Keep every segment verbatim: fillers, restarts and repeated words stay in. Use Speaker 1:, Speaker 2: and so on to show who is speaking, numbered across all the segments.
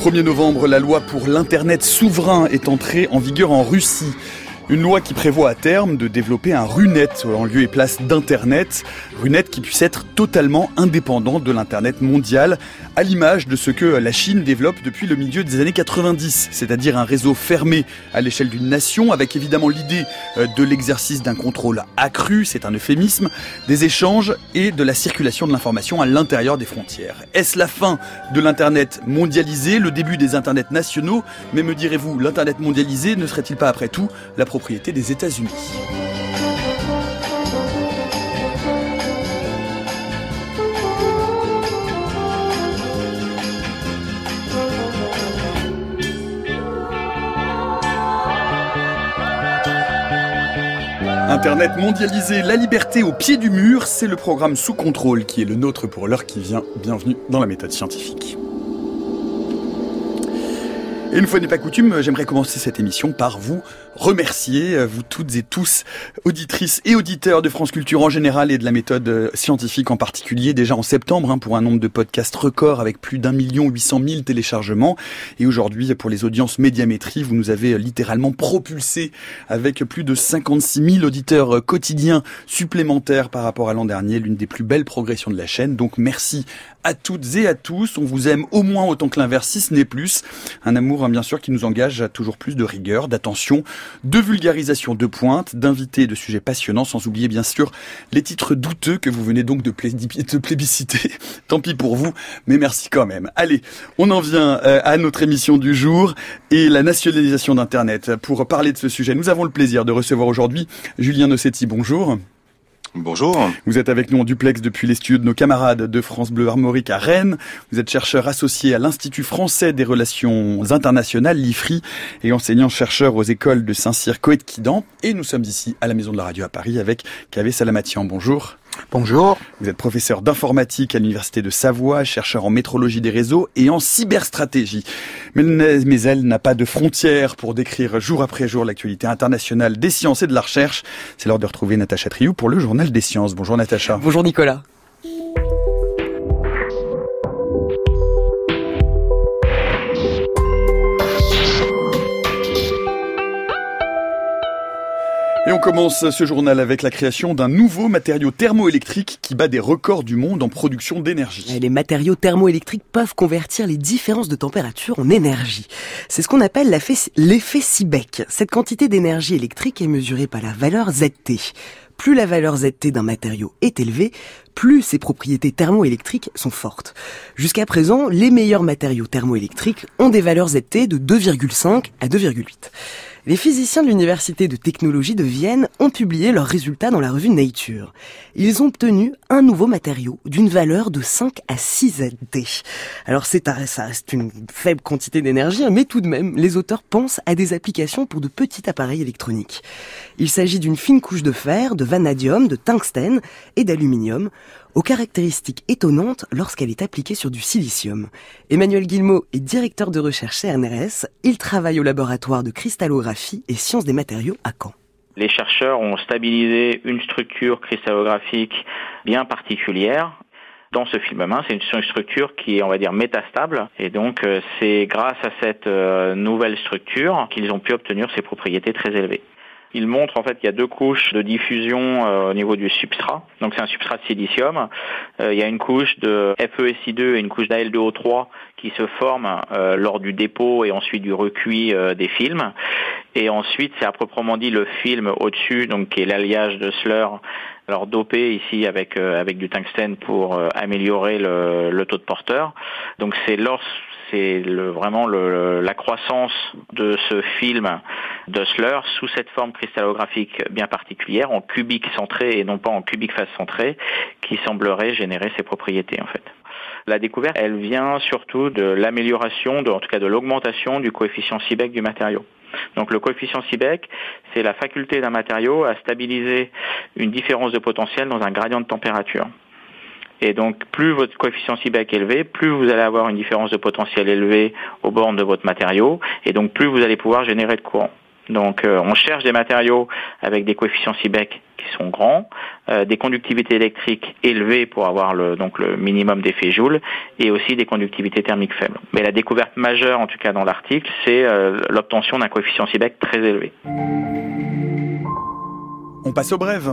Speaker 1: premier novembre, la loi pour l'Internet souverain est entrée en vigueur en Russie. Une loi qui prévoit à terme de développer un RUNET en lieu et place d'Internet. RUNET qui puisse être totalement indépendant de l'Internet mondial, à l'image de ce que la Chine développe depuis le milieu des années quatre-vingt-dix, c'est-à-dire un réseau fermé à l'échelle d'une nation, avec évidemment l'idée de l'exercice d'un contrôle accru, c'est un euphémisme, des échanges et de la circulation de l'information à l'intérieur des frontières. Est-ce la fin de l'Internet mondialisé, le début des Internets nationaux? Mais me direz-vous, l'Internet mondialisé ne serait-il pas après tout la propriété des États-Unis? Internet mondialisé, la liberté au pied du mur, c'est le programme Sous contrôle qui est le nôtre pour l'heure qui vient. Bienvenue dans la méthode scientifique. Et une fois n'est pas coutume, j'aimerais commencer cette émission par vous remercier, vous toutes et tous, auditrices et auditeurs de France Culture en général et de la méthode scientifique en particulier, déjà en septembre, hein, pour un nombre de podcasts record avec plus d'un million huit cent mille téléchargements. Et aujourd'hui, pour les audiences Médiamétrie, vous nous avez littéralement propulsés avec plus de cinquante-six mille auditeurs quotidiens supplémentaires par rapport à l'an dernier, l'une des plus belles progressions de la chaîne. Donc merci à toutes et à tous, on vous aime au moins autant que l'inverse, si ce n'est plus. Un amour, hein, bien sûr, qui nous engage à toujours plus de rigueur, d'attention, de vulgarisation de pointe, d'invités et de sujets passionnants, sans oublier bien sûr les titres douteux que vous venez donc de, plé- de plébisciter. Tant pis pour vous, mais merci quand même. Allez, on en vient euh, à notre émission du jour et la nationalisation d'Internet. Pour parler de ce sujet, nous avons le plaisir de recevoir aujourd'hui Julien Nossetti. Bonjour.
Speaker 2: Bonjour.
Speaker 1: Vous êtes avec nous en duplex depuis les studios de nos camarades de France Bleu Armorique à Rennes. Vous êtes chercheur associé à l'Institut français des relations internationales, l'I F R I, et enseignant-chercheur aux écoles de Saint-Cyr, Coët-Quidan. Et nous sommes ici à la Maison de la Radio à Paris avec Kaveh Salamatian. Bonjour.
Speaker 3: Bonjour.
Speaker 1: Vous êtes professeur d'informatique à l'Université de Savoie, chercheur en métrologie des réseaux et en cyberstratégie. Mais, mais elle n'a pas de frontières pour décrire jour après jour l'actualité internationale des sciences et de la recherche. C'est l'heure de retrouver Natacha Triou pour le Journal des Sciences. Bonjour Natacha.
Speaker 3: Bonjour Nicolas.
Speaker 1: Et on commence ce journal avec la création d'un nouveau matériau thermoélectrique qui bat des records du monde en production d'énergie.
Speaker 3: Et les matériaux thermoélectriques peuvent convertir les différences de température en énergie. C'est ce qu'on appelle l'effet Seebeck. Cette quantité d'énergie électrique est mesurée par la valeur Z T. Plus la valeur Z T d'un matériau est élevée, plus ses propriétés thermoélectriques sont fortes. Jusqu'à présent, les meilleurs matériaux thermoélectriques ont des valeurs Z T de deux virgule cinq à deux virgule huit. Les physiciens de l'Université de technologie de Vienne ont publié leurs résultats dans la revue Nature. Ils ont obtenu un nouveau matériau d'une valeur de cinq à six Z T. Alors c'est, ça reste une faible quantité d'énergie, mais tout de même, les auteurs pensent à des applications pour de petits appareils électroniques. Il s'agit d'une fine couche de fer, de vanadium, de tungstène et d'aluminium, aux caractéristiques étonnantes lorsqu'elle est appliquée sur du silicium. Emmanuel Guillemot est directeur de recherche chez R N R S. Il travaille au laboratoire de cristallographie et sciences des matériaux à Caen.
Speaker 4: Les chercheurs ont stabilisé une structure cristallographique bien particulière. Dans ce film mince, c'est une structure qui est, on va dire, métastable. Et donc, c'est grâce à cette nouvelle structure qu'ils ont pu obtenir ces propriétés très élevées. Il montre en fait qu'il y a deux couches de diffusion euh, au niveau du substrat. Donc c'est un substrat de silicium. Euh, il y a une couche de F e S I deux et une couche d'A L deux O trois qui se forment euh, lors du dépôt et ensuite du recuit euh, des films. Et ensuite, c'est à proprement dit le film au-dessus, donc qui est l'alliage de slur, alors dopé ici avec euh, avec du tungstène pour euh, améliorer le, le taux de porteur. Donc c'est lors c'est le, vraiment le, la croissance de ce film d'Osler sous cette forme cristallographique bien particulière, en cubique centré et non pas en cubique face centré, qui semblerait générer ces propriétés en fait. La découverte, elle vient surtout de l'amélioration, de, en tout cas de l'augmentation du coefficient Seebeck du matériau. Donc le coefficient Seebeck, c'est la faculté d'un matériau à stabiliser une différence de potentiel dans un gradient de température. Et donc, plus votre coefficient Seebeck est élevé, plus vous allez avoir une différence de potentiel élevée aux bornes de votre matériau, et donc plus vous allez pouvoir générer de courant. Donc, euh, on cherche des matériaux avec des coefficients Seebeck qui sont grands, euh, des conductivités électriques élevées pour avoir le, donc le minimum d'effet Joule, et aussi des conductivités thermiques faibles. Mais la découverte majeure, en tout cas dans l'article, c'est euh, l'obtention d'un coefficient Seebeck très élevé.
Speaker 1: On passe aux brèves.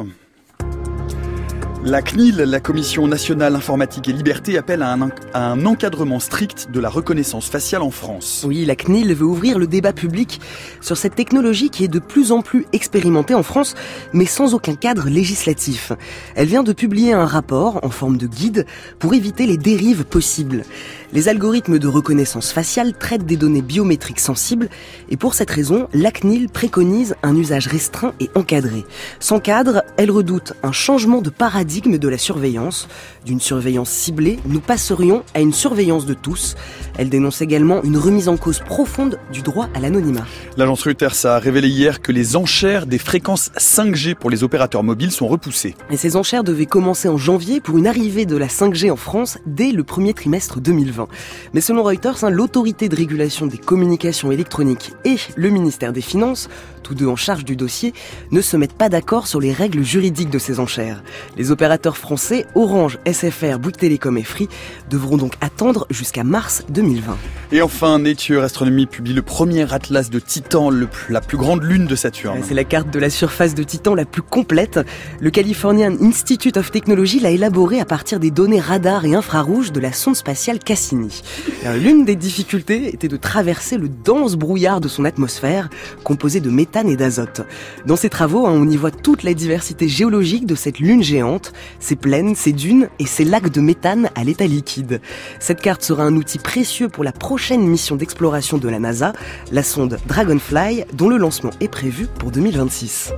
Speaker 1: La C N I L, la Commission nationale informatique et liberté, appelle à un, à un encadrement strict de la reconnaissance faciale en France.
Speaker 3: Oui, la C N I L veut ouvrir le débat public sur cette technologie qui est de plus en plus expérimentée en France, mais sans aucun cadre législatif. Elle vient de publier un rapport en forme de guide pour éviter les dérives possibles. Les algorithmes de reconnaissance faciale traitent des données biométriques sensibles et pour cette raison, la C N I L préconise un usage restreint et encadré. Sans cadre, elle redoute un changement de paradigme de la surveillance. D'une surveillance ciblée, nous passerions à une surveillance de tous. Elle dénonce également une remise en cause profonde du droit à l'anonymat.
Speaker 1: L'agence Reuters a révélé hier que les enchères des fréquences cinq G pour les opérateurs mobiles sont repoussées.
Speaker 3: Et ces enchères devaient commencer en janvier pour une arrivée de la cinq G en France dès le premier trimestre deux mille vingt. Mais selon Reuters, hein, l'autorité de régulation des communications électroniques et le ministère des Finances, tous deux en charge du dossier, ne se mettent pas d'accord sur les règles juridiques de ces enchères. Les opérateurs français, Orange, S F R, Bouygues Télécom et Free, devront donc attendre jusqu'à mars deux mille vingt.
Speaker 1: Et enfin, Nature Astronomy publie le premier atlas de Titan, le, la plus grande lune de Saturne.
Speaker 3: C'est la carte de la surface de Titan la plus complète. Le Californian Institute of Technology l'a élaborée à partir des données radar et infrarouges de la sonde spatiale Cassini. Alors, l'une des difficultés était de traverser le dense brouillard de son atmosphère, composé de méthane et d'azote. Dans ces travaux, hein, on y voit toute la diversité géologique de cette lune géante, ses plaines, ses dunes et ses lacs de méthane à l'état liquide. Cette carte sera un outil précieux pour la prochaine mission d'exploration de la NASA, la sonde Dragonfly, dont le lancement est prévu pour deux mille vingt-six.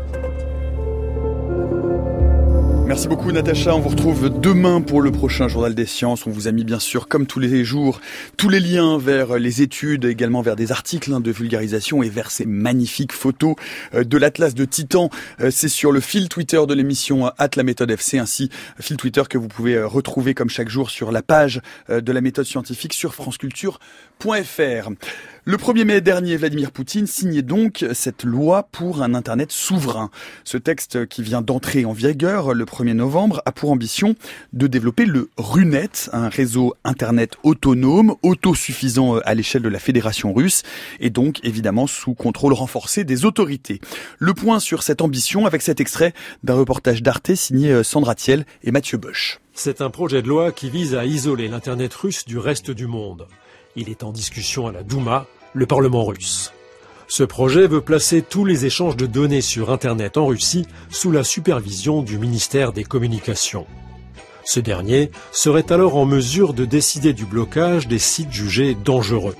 Speaker 1: Merci beaucoup Natacha, on vous retrouve demain pour le prochain Journal des Sciences. On vous a mis bien sûr, comme tous les jours, tous les liens vers les études, également vers des articles de vulgarisation et vers ces magnifiques photos de l'Atlas de Titan. C'est sur le fil Twitter de l'émission arobase la méthode F C, ainsi fil Twitter que vous pouvez retrouver comme chaque jour sur la page de la méthode scientifique sur franceculture point f r. Le premier mai dernier, Vladimir Poutine signait donc cette loi pour un Internet souverain. Ce texte qui vient d'entrer en vigueur le premier novembre a pour ambition de développer le RUNET, un réseau Internet autonome, autosuffisant à l'échelle de la Fédération russe et donc évidemment sous contrôle renforcé des autorités. Le point sur cette ambition avec cet extrait d'un reportage d'Arte signé Sandra Thiel et Mathieu Bosch.
Speaker 2: C'est un projet de loi qui vise à isoler l'Internet russe du reste du monde. Il est en discussion à la Douma, le Parlement russe. Ce projet veut placer tous les échanges de données sur Internet en Russie sous la supervision du ministère des Communications. Ce dernier serait alors en mesure de décider du blocage des sites jugés dangereux.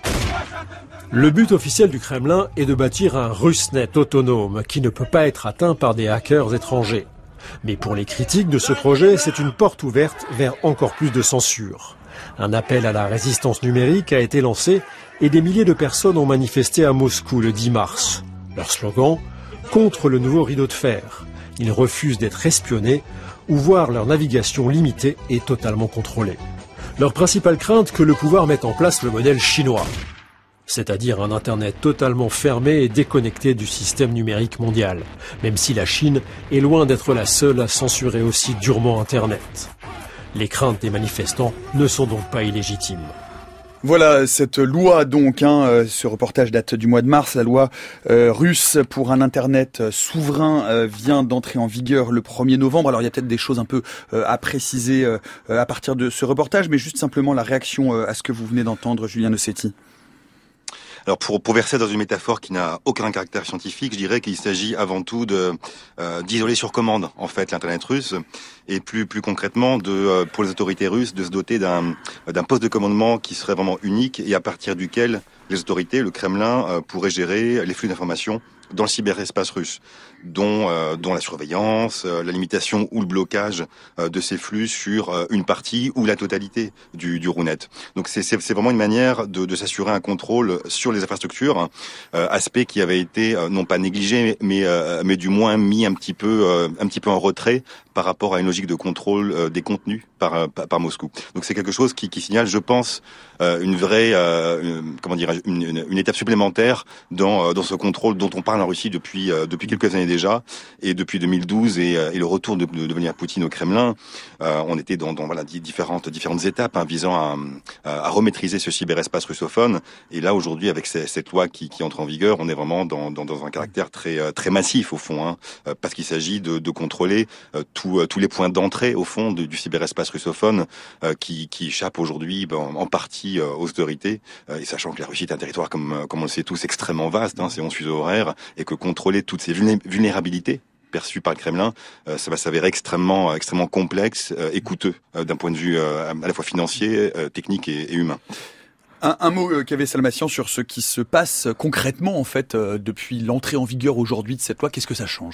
Speaker 2: Le but officiel du Kremlin est de bâtir un Rusnet autonome qui ne peut pas être atteint par des hackers étrangers. Mais pour les critiques de ce projet, c'est une porte ouverte vers encore plus de censure. Un appel à la résistance numérique a été lancé et des milliers de personnes ont manifesté à Moscou le dix mars. Leur slogan, contre le nouveau rideau de fer. Ils refusent d'être espionnés ou voir leur navigation limitée et totalement contrôlée. Leur principale crainte, que le pouvoir mette en place le modèle chinois, c'est-à-dire un Internet totalement fermé et déconnecté du système numérique mondial, même si la Chine est loin d'être la seule à censurer aussi durement Internet. Les craintes des manifestants ne sont donc pas illégitimes.
Speaker 1: Voilà cette loi donc, hein, ce reportage date du mois de mars, la loi euh, russe pour un Internet souverain euh, vient d'entrer en vigueur le premier novembre. Alors il y a peut-être des choses un peu euh, à préciser euh, à partir de ce reportage, mais juste simplement la réaction euh, à ce que vous venez d'entendre, Julien Nossetti.
Speaker 5: Alors pour, pour verser dans une métaphore qui n'a aucun caractère scientifique, je dirais qu'il s'agit avant tout de euh, d'isoler sur commande en fait l'internet russe et plus plus concrètement de euh, pour les autorités russes de se doter d'un d'un poste de commandement qui serait vraiment unique et à partir duquel les autorités, le Kremlin, euh, pourraient gérer les flux d'informations dans le cyberespace russe, dont euh, dont la surveillance, euh, la limitation ou le blocage euh, de ces flux sur euh, une partie ou la totalité du, du RUNET. Donc c'est, c'est, c'est vraiment une manière de, de s'assurer un contrôle sur les infrastructures, euh, aspect qui avait été euh, non pas négligé, mais euh, mais du moins mis un petit peu euh, un petit peu en retrait par rapport à une logique de contrôle euh, des contenus par, par, par Moscou. Donc c'est quelque chose qui, qui signale, je pense, euh, une vraie, euh, une, comment dirais-je, une, une, une étape supplémentaire dans, dans ce contrôle dont on parle en Russie depuis, euh, depuis quelques années déjà, et depuis deux mille douze et, et le retour de, de, de Vladimir Poutine au Kremlin, euh, on était dans, dans voilà différentes différentes étapes hein, visant à, à remaîtriser ce cyberespace russophone. Et là aujourd'hui, avec ces, cette loi qui, qui entre en vigueur, on est vraiment dans, dans, dans un caractère très très massif au fond, hein, parce qu'il s'agit de, de contrôler euh, tout, euh, tous les points d'entrée au fond de, du cyberespace russophone euh, qui, qui échappe aujourd'hui ben, en partie euh, aux autorités. Euh, et sachant que la Russie est un territoire, comme, comme on le sait tous, extrêmement vaste, hein, c'est onze fuseaux horaires, et que contrôler toutes ces vulnérabilités perçues par le Kremlin, euh, ça va s'avérer extrêmement, extrêmement complexe euh, et coûteux euh, d'un point de vue euh, à la fois financier, euh, technique et, et humain.
Speaker 1: Un, un mot, euh, Kaveh Salmatian, sur ce qui se passe concrètement en fait euh, depuis l'entrée en vigueur aujourd'hui de cette loi. Qu'est-ce que ça change ?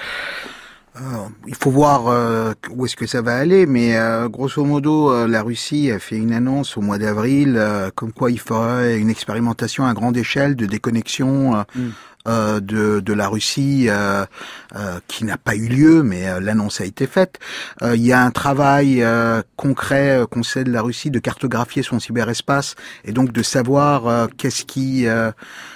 Speaker 6: Euh, il faut voir euh, où est-ce que ça va aller, mais euh, grosso modo, euh, la Russie a fait une annonce au mois d'avril, euh, comme quoi il ferait une expérimentation à grande échelle de déconnexion euh, mm. euh, de, de la Russie, euh, euh, qui n'a pas eu lieu, mais euh, l'annonce a été faite. Euh, il y a un travail euh, concret euh, qu'on sait de la Russie de cartographier son cyberespace et donc de savoir euh, qu'est-ce qui euh,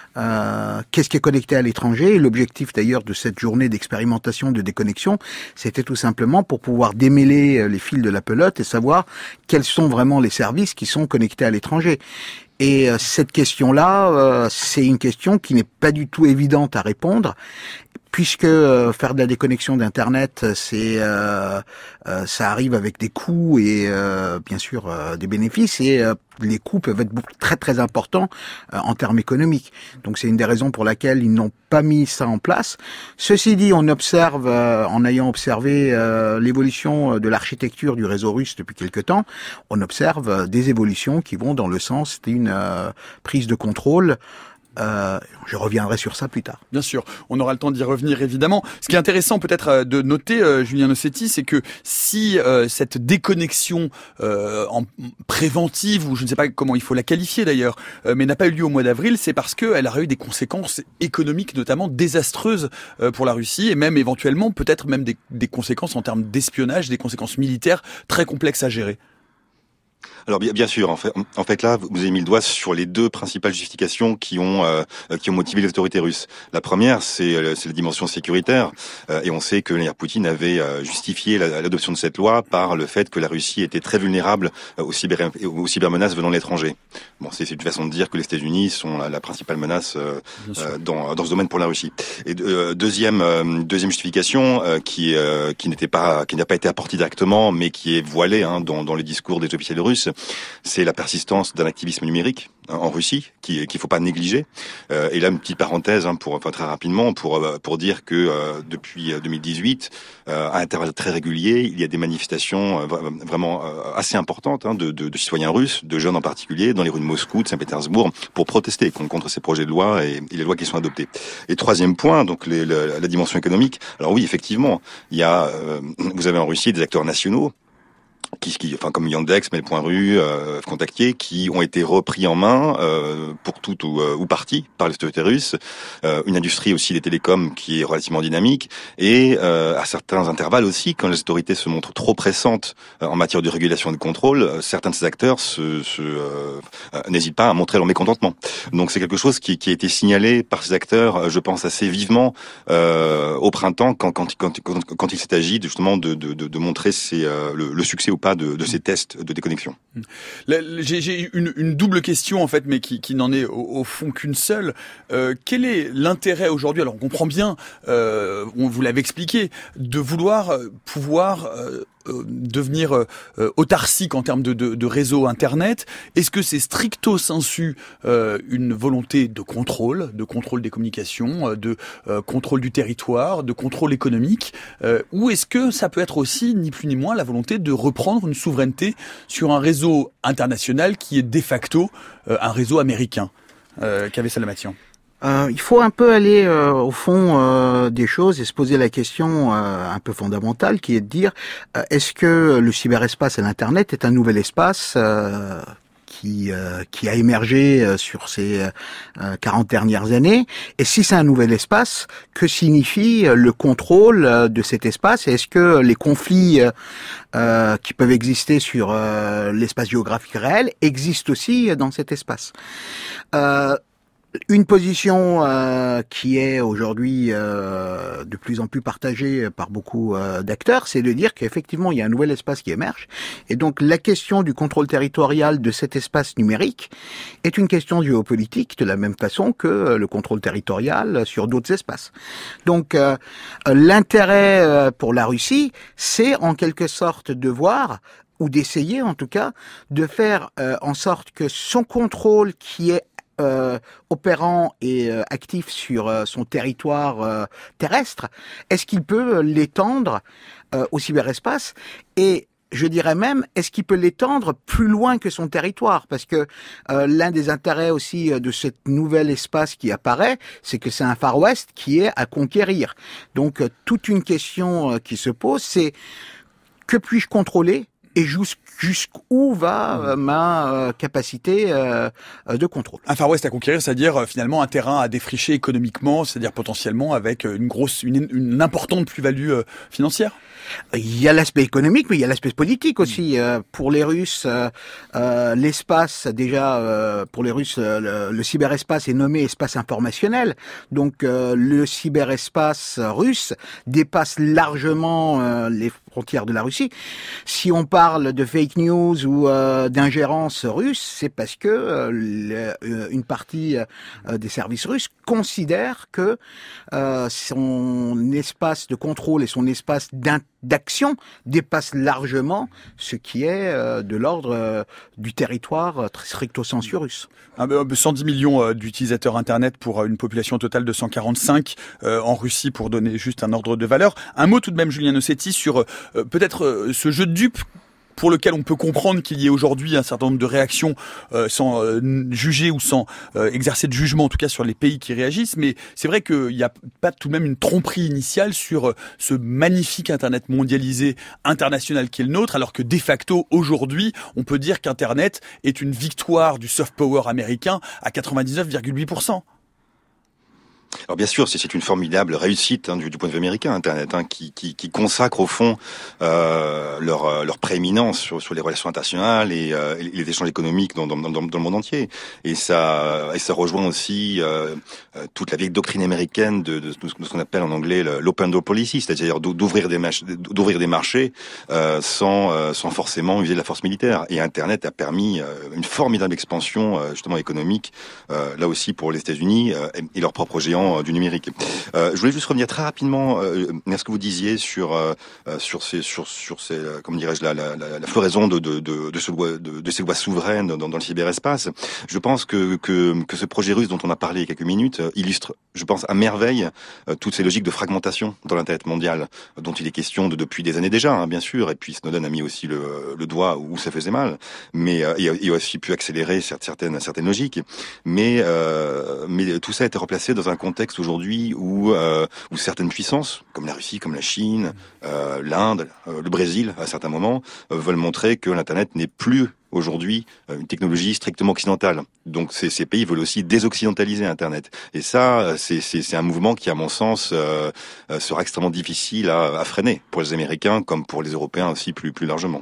Speaker 6: Euh, qu'est-ce qui est connecté à l'étranger. Et l'objectif d'ailleurs de cette journée d'expérimentation de déconnexion, c'était tout simplement pour pouvoir démêler les fils de la pelote et savoir quels sont vraiment les services qui sont connectés à l'étranger. Et euh, cette question-là, euh, c'est une question qui n'est pas du tout évidente à répondre, puisque euh, faire de la déconnexion d'Internet, c'est euh, euh, ça arrive avec des coûts et euh, bien sûr euh, des bénéfices, et euh, les coûts peuvent être très très importants euh, en termes économiques. Donc c'est une des raisons pour laquelle ils n'ont pas mis ça en place. Ceci dit, on observe, euh, en ayant observé euh, l'évolution de l'architecture du réseau russe depuis quelque temps, on observe euh, des évolutions qui vont dans le sens d'une euh, prise de contrôle. Euh, je reviendrai sur ça plus tard.
Speaker 1: Bien sûr, on aura le temps d'y revenir évidemment. Ce qui est intéressant peut-être de noter, euh, Julien Nossetti, c'est que si euh, cette déconnexion euh, en préventive, ou je ne sais pas comment il faut la qualifier d'ailleurs, euh, mais n'a pas eu lieu au mois d'avril, c'est parce qu'elle aurait eu des conséquences économiques notamment désastreuses euh, pour la Russie, et même éventuellement peut-être même des, des conséquences en termes d'espionnage, des conséquences militaires très complexes à gérer.
Speaker 5: Alors bien, bien sûr, en fait, en fait là, vous avez mis le doigt sur les deux principales justifications qui ont euh, qui ont motivé les autorités russes. La première, c'est c'est la dimension sécuritaire, euh, et on sait que Vladimir Poutine avait euh, justifié la, l'adoption de cette loi par le fait que la Russie était très vulnérable euh, aux cyber aux cybermenaces venant de l'étranger. Bon, c'est, c'est une façon de dire que les États-Unis sont la, la principale menace euh, euh, dans dans ce domaine pour la Russie. Et euh, deuxième euh, deuxième justification euh, qui euh, qui n'était pas qui n'a pas été apportée directement, mais qui est voilée hein, dans dans les discours des officiels russes, c'est la persistance d'un activisme numérique en Russie qui qu'il faut pas négliger. Euh, et là, une petite parenthèse hein, pour enfin très rapidement pour pour dire que euh, depuis deux mille dix-huit, euh, à intervalles très réguliers, il y a des manifestations euh, vraiment euh, assez importantes hein, de, de, de citoyens russes, de jeunes en particulier, dans les rues de Moscou, de Saint-Pétersbourg, pour protester contre ces projets de loi et, et les lois qui sont adoptées. Et troisième point, donc les, le, la dimension économique. Alors oui, effectivement, il y a, euh, vous avez en Russie des acteurs nationaux. Qui, qui, enfin comme Yandex, Mail.ru, euh, Contactier, qui ont été repris en main euh, pour tout ou, euh, ou partie par les autorités russes. Euh, une industrie aussi des télécoms qui est relativement dynamique, et euh, à certains intervalles aussi, quand les autorités se montrent trop pressantes euh, en matière de régulation et de contrôle, euh, certains de ces acteurs se, se, euh, euh, n'hésitent pas à montrer leur mécontentement. Donc c'est quelque chose qui, qui a été signalé par ces acteurs, euh, je pense assez vivement euh, au printemps, quand, quand, quand, quand, quand il s'est agi justement de, de, de, de montrer ces, euh, le, le succès ou pas de, de ces tests de déconnexion.
Speaker 1: J'ai, j'ai une, une double question en fait, mais qui, qui n'en est au, au fond qu'une seule. Euh, quel est l'intérêt aujourd'hui, alors on comprend bien, euh, on vous l'avait expliqué, de vouloir pouvoir euh, euh, devenir euh, autarcique en termes de, de, de réseau Internet? Est-ce que c'est stricto sensu euh, une volonté de contrôle, de contrôle des communications, de euh, contrôle du territoire, de contrôle économique, euh, ou est-ce que ça peut être aussi, ni plus ni moins, la volonté de reprendre une souveraineté sur un réseau international qui est de facto euh, un réseau américain? euh, Kaveh Salmatian.
Speaker 6: Euh, il faut un peu aller euh, au fond euh, des choses et se poser la question euh, un peu fondamentale, qui est de dire euh, est-ce que le cyberespace et l'Internet est un nouvel espace euh, qui euh, qui a émergé euh, sur ces euh, quarante dernières années. Et si c'est un nouvel espace, que signifie le contrôle euh, de cet espace? Et est-ce que les conflits euh, euh, qui peuvent exister sur euh, l'espace géographique réel existent aussi dans cet espace? euh, Une position euh, qui est aujourd'hui euh, de plus en plus partagée par beaucoup euh, d'acteurs, c'est de dire qu'effectivement il y a un nouvel espace qui émerge, et donc la question du contrôle territorial de cet espace numérique est une question géopolitique de la même façon que le contrôle territorial sur d'autres espaces. Donc euh, l'intérêt euh, pour la Russie, c'est en quelque sorte de voir, ou d'essayer en tout cas, de faire euh, en sorte que son contrôle qui est Euh, opérant et euh, actif sur euh, son territoire euh, terrestre, est-ce qu'il peut l'étendre euh, au cyberespace? Et je dirais même, est-ce qu'il peut l'étendre plus loin que son territoire? Parce que euh, l'un des intérêts aussi de ce nouvel espace qui apparaît, c'est que c'est un Far West qui est à conquérir. Donc euh, toute une question euh, qui se pose, c'est que puis-je contrôler? Et jusqu'où va euh, ma euh, capacité euh, de contrôle?
Speaker 1: Un Far West à conquérir, c'est-à-dire euh, finalement un terrain à défricher économiquement, c'est-à-dire potentiellement avec une grosse, une, une importante plus-value euh, financière.
Speaker 6: Il y a l'aspect économique, mais il y a l'aspect politique aussi. Euh, pour les Russes, euh, euh, l'espace, déjà, euh, pour les Russes, euh, le, le cyberespace est nommé espace informationnel. Donc, euh, le cyberespace russe dépasse largement euh, les frontières de la Russie. Si on parle de fake news ou euh, d'ingérence russe, c'est parce que euh, le, euh, une partie euh, des services russes considère que euh, son espace de contrôle et son espace d'intégration d'action dépasse largement ce qui est euh, de l'ordre euh, du territoire euh, stricto sensu russe.
Speaker 1: cent dix millions euh, d'utilisateurs Internet pour euh, une population totale de cent quarante-cinq euh, en Russie, pour donner juste un ordre de valeur. Un mot tout de même, Julien Nossetti, sur euh, peut-être euh, ce jeu de dupes pour lequel on peut comprendre qu'il y ait aujourd'hui un certain nombre de réactions euh, sans euh, juger ou sans euh, exercer de jugement, en tout cas sur les pays qui réagissent. Mais c'est vrai qu'il n'y a pas tout de même une tromperie initiale sur euh, ce magnifique Internet mondialisé, international qui est le nôtre, alors que de facto, aujourd'hui, on peut dire qu'Internet est une victoire du soft power américain à quatre-vingt-dix-neuf virgule huit pour cent.
Speaker 5: Alors bien sûr, c'est une formidable réussite hein, du, du point de vue américain, Internet, hein, qui, qui, qui consacre au fond euh, leur, leur prééminence sur, sur les relations internationales et, euh, et les échanges économiques dans, dans, dans, dans le monde entier. Et ça, et ça rejoint aussi euh, toute la vieille doctrine américaine de, de, de ce qu'on appelle en anglais l'open door policy, c'est-à-dire d'ouvrir des, d'ouvrir des marchés euh, sans, euh, sans forcément user de la force militaire. Et Internet a permis euh, une formidable expansion euh, justement économique, euh, là aussi pour les États-Unis euh, et, et leurs propres géants du numérique. Euh, je voulais juste revenir très rapidement euh, à ce que vous disiez sur euh, sur ces sur sur ces euh, comment dirais-je la, la, la, la floraison de de de de, ce loi, de, de ces lois souveraines dans, dans le cyberespace. Je pense que que que ce projet russe dont on a parlé il y a quelques minutes euh, illustre, je pense, à merveille euh, toutes ces logiques de fragmentation dans l'internet mondial euh, dont il est question de, depuis des années déjà, hein, bien sûr. Et puis Snowden a mis aussi le, le doigt où ça faisait mal, mais euh, il, a, il a aussi pu accélérer certaines certaines logiques. Mais euh, mais tout ça a été replacé dans un contexte aujourd'hui où euh, où certaines puissances, comme la Russie, comme la Chine, euh, l'Inde, euh, le Brésil, à certains moments, euh, veulent montrer que l'Internet n'est plus aujourd'hui une technologie strictement occidentale. Donc ces, ces pays veulent aussi désoccidentaliser Internet. Et ça, c'est, c'est, c'est un mouvement qui, à mon sens, euh, sera extrêmement difficile à, à freiner pour les Américains comme pour les Européens aussi plus plus largement.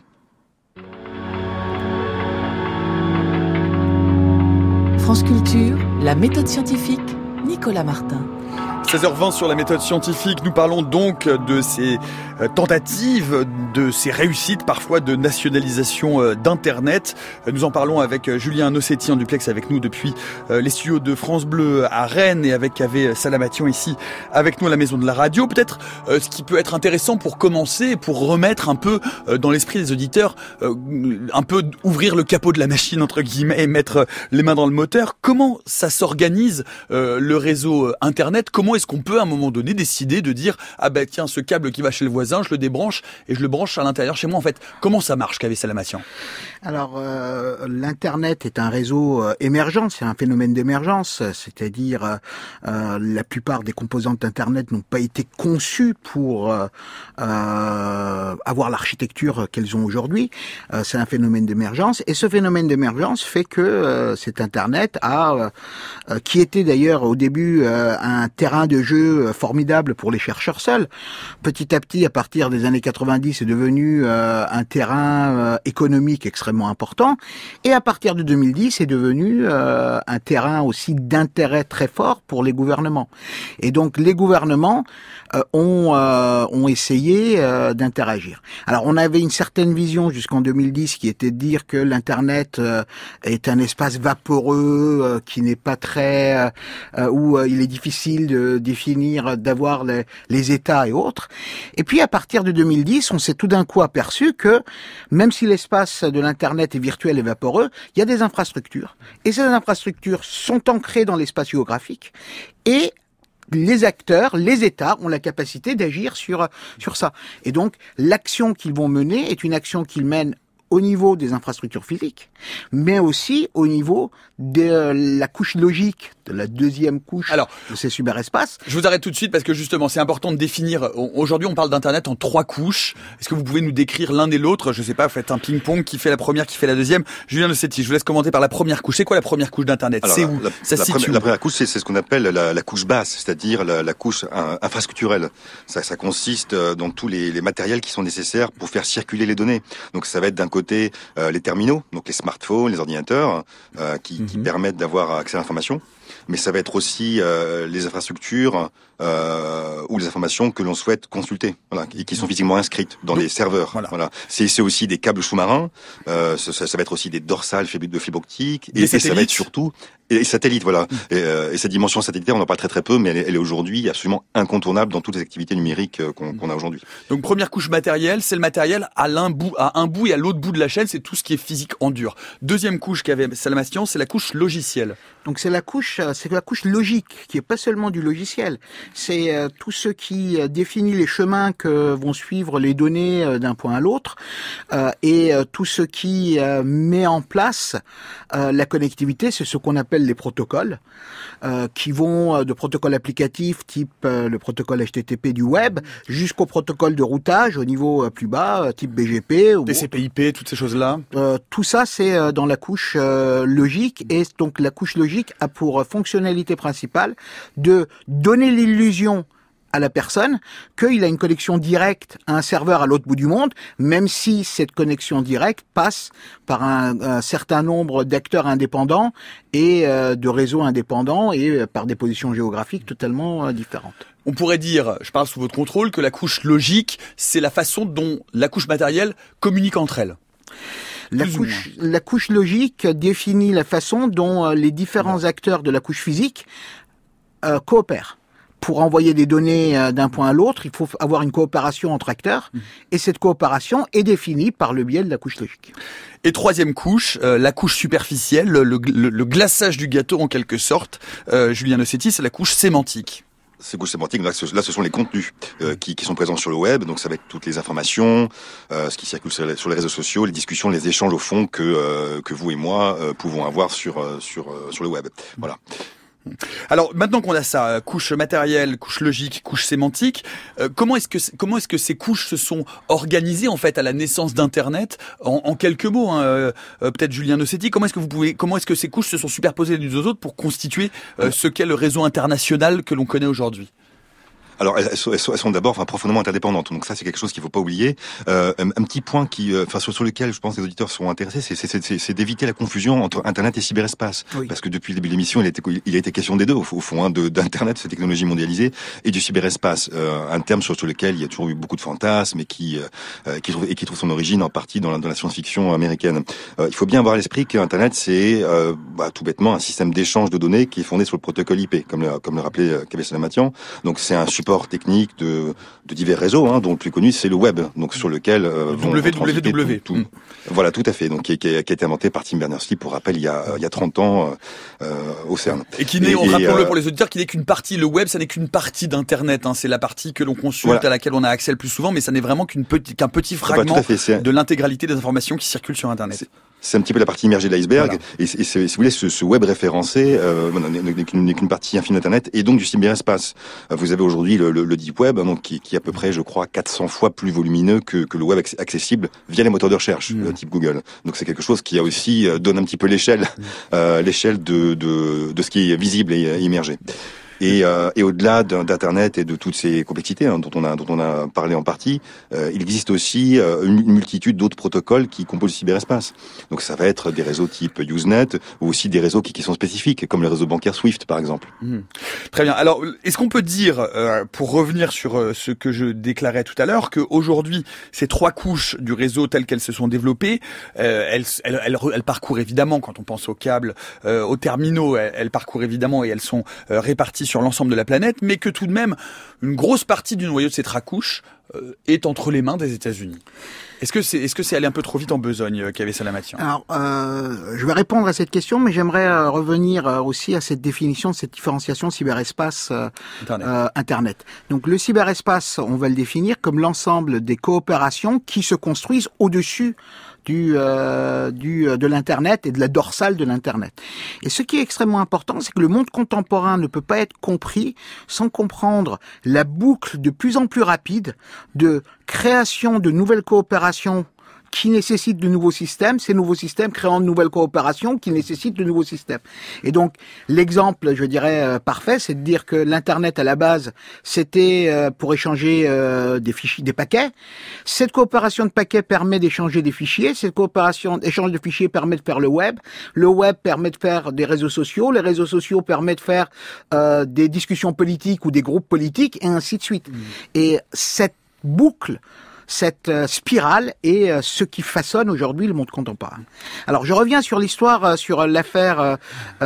Speaker 7: France Culture, la méthode scientifique, Nicolas Martin.
Speaker 1: seize heures vingt sur la méthode scientifique, nous parlons donc de ces tentatives, de ces réussites parfois de nationalisation d'Internet. Nous en parlons avec Julien Nossetti en duplex avec nous depuis les studios de France Bleu à Rennes et avec Ave Salamation ici avec nous à la maison de la radio. Peut-être ce qui peut être intéressant pour commencer, pour remettre un peu dans l'esprit des auditeurs, un peu ouvrir le capot de la machine entre guillemets et mettre les mains dans le moteur. Comment ça s'organise le réseau Internet ? Comment comment est-ce qu'on peut à un moment donné décider de dire ah ben tiens, ce câble qui va chez le voisin, je le débranche et je le branche à l'intérieur chez moi. En fait, comment ça marche, Kaveh Salamatian?
Speaker 6: Alors, euh, l'Internet est un réseau euh, émergent, c'est un phénomène d'émergence, c'est-à-dire euh, la plupart des composantes d'Internet n'ont pas été conçues pour euh, euh, avoir l'architecture qu'elles ont aujourd'hui. Euh, c'est un phénomène d'émergence, et ce phénomène d'émergence fait que euh, cet Internet a, euh, qui était d'ailleurs au début euh, un terrain de jeu formidable pour les chercheurs seuls, petit à petit, à partir des années quatre-vingt-dix, est devenu euh, un terrain euh, économique extrêmement important, et à partir de deux mille dix, c'est devenu euh, un terrain aussi d'intérêt très fort pour les gouvernements. Et donc les gouvernements euh, ont euh, ont essayé euh, d'interagir. Alors on avait une certaine vision jusqu'en deux mille dix qui était de dire que l'internet euh, est un espace vaporeux euh, qui n'est pas très euh, où euh, il est difficile de définir, d'avoir les, les états et autres. Et puis à partir de deux mille dix, on s'est tout d'un coup aperçu que même si l'espace de l'internet est virtuel et vaporeux, il y a des infrastructures. Et ces infrastructures sont ancrées dans l'espace géographique et les acteurs, les États ont la capacité d'agir sur sur ça. Et donc, l'action qu'ils vont mener est une action qu'ils mènent au niveau des infrastructures physiques, mais aussi au niveau de la couche logique, de la deuxième couche Alors, de ces cyberespaces.
Speaker 1: Je vous arrête tout de suite parce que justement, c'est important de définir. Aujourd'hui, on parle d'Internet en trois couches. Est-ce que vous pouvez nous décrire l'un et l'autre? Je sais pas, vous faites un ping-pong, qui fait la première, qui fait la deuxième. Julien Nossetti, je vous laisse commenter par la première couche. C'est quoi la première couche d'Internet?
Speaker 5: Alors,
Speaker 1: C'est où
Speaker 5: la,
Speaker 1: ça
Speaker 5: la,
Speaker 1: se
Speaker 5: première,
Speaker 1: situe
Speaker 5: la première couche, c'est, c'est ce qu'on appelle la, la couche basse, c'est-à-dire la, la couche un, infrastructurelle. Ça, ça consiste dans tous les, les matériels qui sont nécessaires pour faire circuler les données. Donc, ça va être d'un côté euh, les terminaux, donc les smartphones, les ordinateurs, euh, qui, mm-hmm. qui permettent d'avoir accès à l'information. Mais ça va être aussi euh, les infrastructures euh, ou les informations que l'on souhaite consulter, voilà, et qui sont physiquement inscrites dans des serveurs. Voilà. voilà. C'est, c'est aussi des câbles sous-marins, euh, ça, ça va être aussi des dorsales de fibre optique, et, et ça va être surtout et, et satellites. Voilà. Mmh. Et, euh, et cette dimension satellitaire, on en parle très très peu, mais elle est, elle est aujourd'hui absolument incontournable dans toutes les activités numériques qu'on, qu'on a aujourd'hui.
Speaker 1: Donc première couche matérielle, c'est le matériel à l'un bout, à un bout et à l'autre bout de la chaîne, c'est tout ce qui est physique en dur. Deuxième couche qu'avait Salamatian, c'est la couche logicielle.
Speaker 6: Donc c'est la couche, c'est la couche logique qui est pas seulement du logiciel. C'est euh, tout ce qui euh, définit les chemins que vont suivre les données euh, d'un point à l'autre, euh, et euh, tout ce qui euh, met en place euh, la connectivité, c'est ce qu'on appelle les protocoles, euh, qui vont euh, de protocoles applicatifs type euh, le protocole H T T P du web, jusqu'au protocole de routage au niveau euh, plus bas, euh, type B G P, ou
Speaker 1: T C P I P, toutes ces choses-là.
Speaker 6: Euh, tout ça, c'est euh, dans la couche euh, logique, et donc la couche logique a pour fonctionnalité principale de donner l'illusion à la personne qu'il a une connexion directe à un serveur à l'autre bout du monde, même si cette connexion directe passe par un, un certain nombre d'acteurs indépendants et euh, de réseaux indépendants, et euh, par des positions géographiques totalement euh, différentes.
Speaker 1: On pourrait dire, je parle sous votre contrôle, que la couche logique, c'est la façon dont la couche matérielle communique entre elles.
Speaker 6: La couche, la couche logique définit la façon dont les différents acteurs de la couche physique euh, coopèrent. Pour envoyer des données euh, d'un point à l'autre, il faut avoir une coopération entre acteurs, mmh. et cette coopération est définie par le biais de la couche logique.
Speaker 1: Et troisième couche, euh, la couche superficielle, le, le, le glaçage du gâteau en quelque sorte, euh, Julien Nossetti, c'est la couche sémantique.
Speaker 5: Ces couches sémantiques, là ce, là, ce sont les contenus euh, qui, qui sont présents sur le web. Donc, ça va être toutes les informations, euh, ce qui circule sur les, sur les réseaux sociaux, les discussions, les échanges au fond que euh, que vous et moi euh, pouvons avoir sur euh, sur euh, sur le web. Voilà.
Speaker 1: Alors maintenant qu'on a ça, couche matérielle, couche logique, couche sémantique, euh, comment est-ce que comment est-ce que ces couches se sont organisées en fait à la naissance d'Internet? En, en quelques mots, hein, euh, peut-être Julien Nossetti, comment est-ce que vous pouvez, comment est-ce que ces couches se sont superposées les unes aux autres pour constituer euh, ce qu'est le réseau international que l'on connaît aujourd'hui?
Speaker 5: Alors, elles sont, elles sont, elles sont d'abord, enfin, profondément interdépendantes. Donc ça, c'est quelque chose qu'il faut pas oublier. Euh, un, un petit point qui, euh, enfin, sur, sur lequel je pense que les auditeurs sont intéressés, c'est, c'est, c'est, c'est d'éviter la confusion entre Internet et cyberespace. Oui. Parce que depuis le début de l'émission, il a été, il a été question des deux, au, au fond, hein, de, d'Internet, cette technologie mondialisée, et du cyberespace. Euh, un terme sur, sur lequel il y a toujours eu beaucoup de fantasmes et qui, euh, qui trouve, et qui trouve son origine en partie dans la, dans la science-fiction américaine. Euh, il faut bien avoir à l'esprit qu'Internet, c'est, euh, bah, tout bêtement, un système d'échange de données qui est fondé sur le protocole I P, comme le, comme le rappelait Kaveh Salamatian. Donc c'est un super support technique de, de divers réseaux, hein, dont le plus connu c'est le web, donc sur lequel euh, vont
Speaker 1: W W W.
Speaker 5: Tout, tout. Mmh. Voilà, tout à fait. Donc qui, qui, a, qui a été inventé par Tim Berners-Lee, pour rappel, il y a, il y a trente ans euh, au CERN.
Speaker 1: Et qui n'est, et, on rappelle-le euh, pour les auditeurs, qui n'est qu'une partie. Le web, ça n'est qu'une partie d'Internet. Hein, c'est la partie que l'on consulte, voilà, à laquelle on a accès le plus souvent, mais ça n'est vraiment qu'une petite, qu'un petit fragment bah, fait, de l'intégralité des informations qui circulent sur Internet.
Speaker 5: C'est... C'est un petit peu la partie immergée de l'iceberg, voilà. et, et si vous voulez, ce, ce web référencé euh, n'est qu'une, qu'une partie infime d'Internet, et donc du cyberespace. Vous avez aujourd'hui le, le, le deep web, donc qui, qui est à peu près, je crois, quatre cents fois plus volumineux que, que le web accessible via les moteurs de recherche, mmh. type Google. Donc c'est quelque chose qui a aussi euh, donne un petit peu l'échelle, mmh. euh, l'échelle de, de de ce qui est visible et immergé. Et, euh, et au-delà d'Internet et de toutes ces complexités hein, dont on a dont on a parlé en partie, euh, il existe aussi euh, une multitude d'autres protocoles qui composent le cyberespace. Donc ça va être des réseaux type Usenet ou aussi des réseaux qui, qui sont spécifiques, comme le réseau bancaire Swift par exemple.
Speaker 1: Mmh. Très bien. Alors, est-ce qu'on peut dire, euh, pour revenir sur euh, ce que je déclarais tout à l'heure, qu'aujourd'hui ces trois couches du réseau telles qu'elles se sont développées, euh, elles, elles, elles, elles parcourent évidemment, quand on pense aux câbles, euh, aux terminaux, elles, elles parcourent évidemment et elles sont euh, réparties sur l'ensemble de la planète, mais que tout de même, une grosse partie du noyau de ces tracouches euh, est entre les mains des États-Unis. Est-ce que c'est, est-ce que c'est allé un peu trop vite en besogne, euh, Kaveh Salamatian ?
Speaker 6: Alors, euh, je vais répondre à cette question, mais j'aimerais euh, revenir euh, aussi à cette définition, cette différenciation cyberespace euh, Internet. Euh, Internet. Donc, le cyberespace, on va le définir comme l'ensemble des coopérations qui se construisent au-dessus du, euh, du de l'internet et de la dorsale de l'internet. Et ce qui est extrêmement important, c'est que le monde contemporain ne peut pas être compris sans comprendre la boucle de plus en plus rapide de création de nouvelles coopérations qui nécessitent de nouveaux systèmes, ces nouveaux systèmes créant de nouvelles coopérations qui nécessitent de nouveaux systèmes. Et donc, l'exemple, je dirais, euh, parfait, c'est de dire que l'Internet, à la base, c'était euh, pour échanger euh, des fichiers, des paquets. Cette coopération de paquets permet d'échanger des fichiers. Cette coopération d'échange de fichiers permet de faire le web. Le web permet de faire des réseaux sociaux. Les réseaux sociaux permettent de faire euh, des discussions politiques ou des groupes politiques, et ainsi de suite. Mmh. Et cette boucle, cette euh, spirale est euh, ce qui façonne aujourd'hui le monde contemporain. Alors, je reviens sur l'histoire, euh, sur l'affaire euh,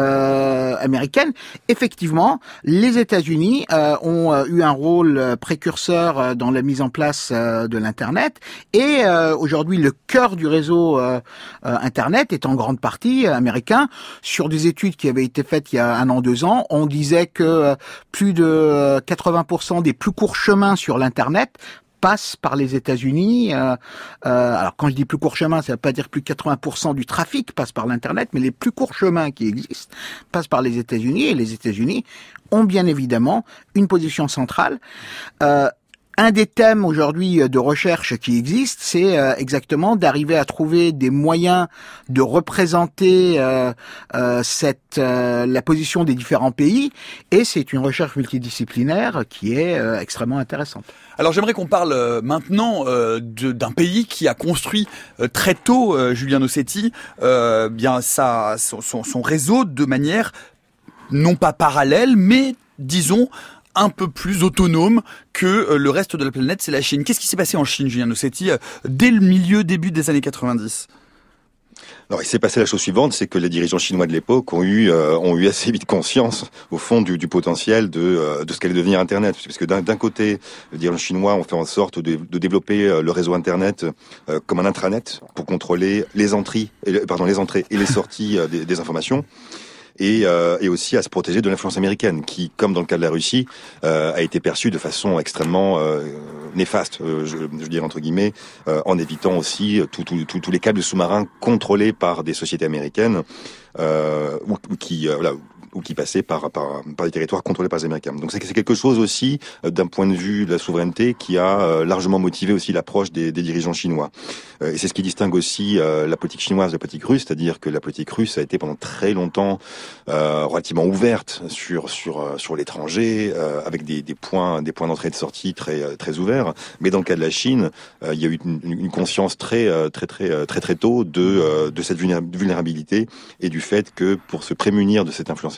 Speaker 6: euh, américaine. Effectivement, les États-Unis euh, ont euh, eu un rôle euh, précurseur euh, dans la mise en place euh, de l'Internet, et euh, aujourd'hui, le cœur du réseau euh, euh, Internet est en grande partie euh, américain. Sur des études qui avaient été faites il y a un an, deux ans, on disait que euh, plus de quatre-vingts pour cent des plus courts chemins sur l'Internet passe par les États-Unis. Euh, euh, alors quand je dis plus court chemin, ça ne veut pas dire plus de quatre-vingts pour cent du trafic passe par l'Internet, mais les plus courts chemins qui existent passent par les États-Unis, et les États-Unis ont bien évidemment une position centrale. Euh, Un des thèmes aujourd'hui de recherche qui existe, c'est euh, exactement d'arriver à trouver des moyens de représenter euh, euh, cette euh, la position des différents pays, et c'est une recherche multidisciplinaire qui est euh, extrêmement intéressante.
Speaker 1: Alors j'aimerais qu'on parle euh, maintenant euh, de, d'un pays qui a construit euh, très tôt, euh, Julien Nossetti, euh, bien sa, son, son, son réseau de manière non pas parallèle, mais disons un peu plus autonome que le reste de la planète, c'est la Chine. Qu'est-ce qui s'est passé en Chine, Julien Nossetti, dès le milieu, début des années quatre-vingt-dix ?
Speaker 5: Alors, il s'est passé la chose suivante, c'est que les dirigeants chinois de l'époque ont eu euh, ont eu assez vite conscience, au fond, du, du potentiel de euh, de ce qu'allait devenir Internet, parce que d'un, d'un côté, les dirigeants chinois ont fait en sorte de, de développer euh, le réseau Internet euh, comme un intranet pour contrôler les entrées, et, pardon, les entrées et les sorties euh, des, des informations. Et, euh, et aussi à se protéger de l'influence américaine, qui, comme dans le cas de la Russie, euh, a été perçue de façon extrêmement euh, néfaste, euh, je, je veux dire entre guillemets, euh, en évitant aussi tous tout, tout, tout les câbles sous-marins contrôlés par des sociétés américaines, euh, ou, ou qui, euh, voilà, ou qui passaient par, par, par des territoires contrôlés par les Américains. Donc c'est, c'est quelque chose aussi, euh, d'un point de vue de la souveraineté, qui a euh, largement motivé aussi l'approche des, des dirigeants chinois. Euh, et c'est ce qui distingue aussi euh, la politique chinoise de la politique russe, c'est-à-dire que la politique russe a été pendant très longtemps euh, relativement ouverte sur sur euh, sur l'étranger, euh, avec des, des points des points d'entrée et de sortie très euh, très ouverts. Mais dans le cas de la Chine, euh, il y a eu une, une conscience très euh, très très très très tôt de euh, de cette vulnérabilité et du fait que pour se prémunir de cette influence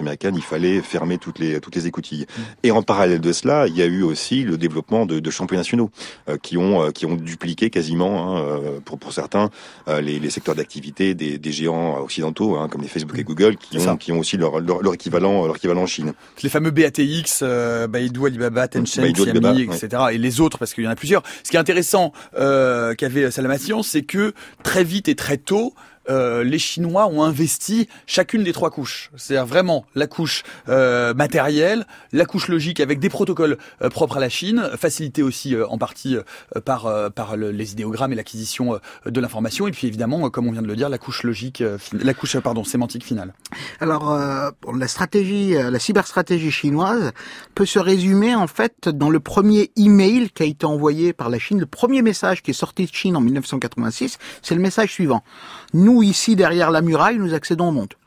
Speaker 5: l'administration américaine, il fallait fermer toutes les toutes les écoutilles. Mmh. Et en parallèle de cela, il y a eu aussi le développement de, de champions nationaux euh, qui ont euh, qui ont dupliqué quasiment, hein, euh, pour pour certains, euh, les, les secteurs d'activité des, des géants occidentaux, hein, comme les Facebook et Google, qui ont qui ont aussi leur, leur leur équivalent leur équivalent en Chine.
Speaker 1: Les fameux B A T X, euh, Baidu, Alibaba, Tencent, Baidu, Xiaomi, Alibaba, et cetera. Ouais. Et les autres, parce qu'il y en a plusieurs. Ce qui est intéressant euh, qu'avait Salamatian, c'est que très vite et très tôt, Euh, les Chinois ont investi chacune des trois couches. C'est-à-dire vraiment la couche euh, matérielle, la couche logique avec des protocoles euh, propres à la Chine, facilités aussi euh, en partie euh, par euh, par le, les idéogrammes et l'acquisition euh, de l'information, et puis évidemment, euh, comme on vient de le dire, la couche logique, euh, la couche pardon sémantique finale.
Speaker 6: Alors, euh, la stratégie, la cyberstratégie chinoise peut se résumer en fait dans le premier email qui a été envoyé par la Chine, le premier message qui est sorti de Chine en mille neuf cent quatre-vingt-six, c'est le message suivant. Nous, ici, derrière la muraille, nous accédons au monde.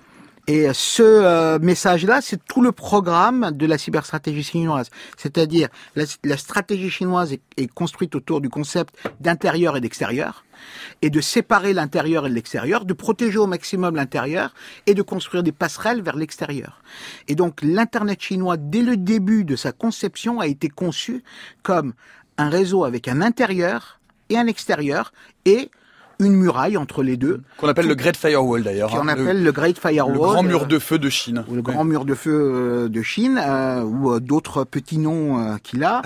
Speaker 6: Et ce euh, message-là, c'est tout le programme de la cyberstratégie chinoise. C'est-à-dire, la, la stratégie chinoise est, est construite autour du concept d'intérieur et d'extérieur, et de séparer l'intérieur et l'extérieur, de protéger au maximum l'intérieur, et de construire des passerelles vers l'extérieur. Et donc, l'Internet chinois, dès le début de sa conception, a été conçu comme un réseau avec un intérieur et un extérieur, et une muraille entre les deux.
Speaker 1: Qu'on appelle Tout, le Great Firewall d'ailleurs.
Speaker 6: Qu'on hein, appelle le, le Great Firewall.
Speaker 1: Le grand mur de feu de Chine.
Speaker 6: Ou le grand ouais. mur de feu de Chine, euh, ou euh, d'autres petits noms euh, qu'il a.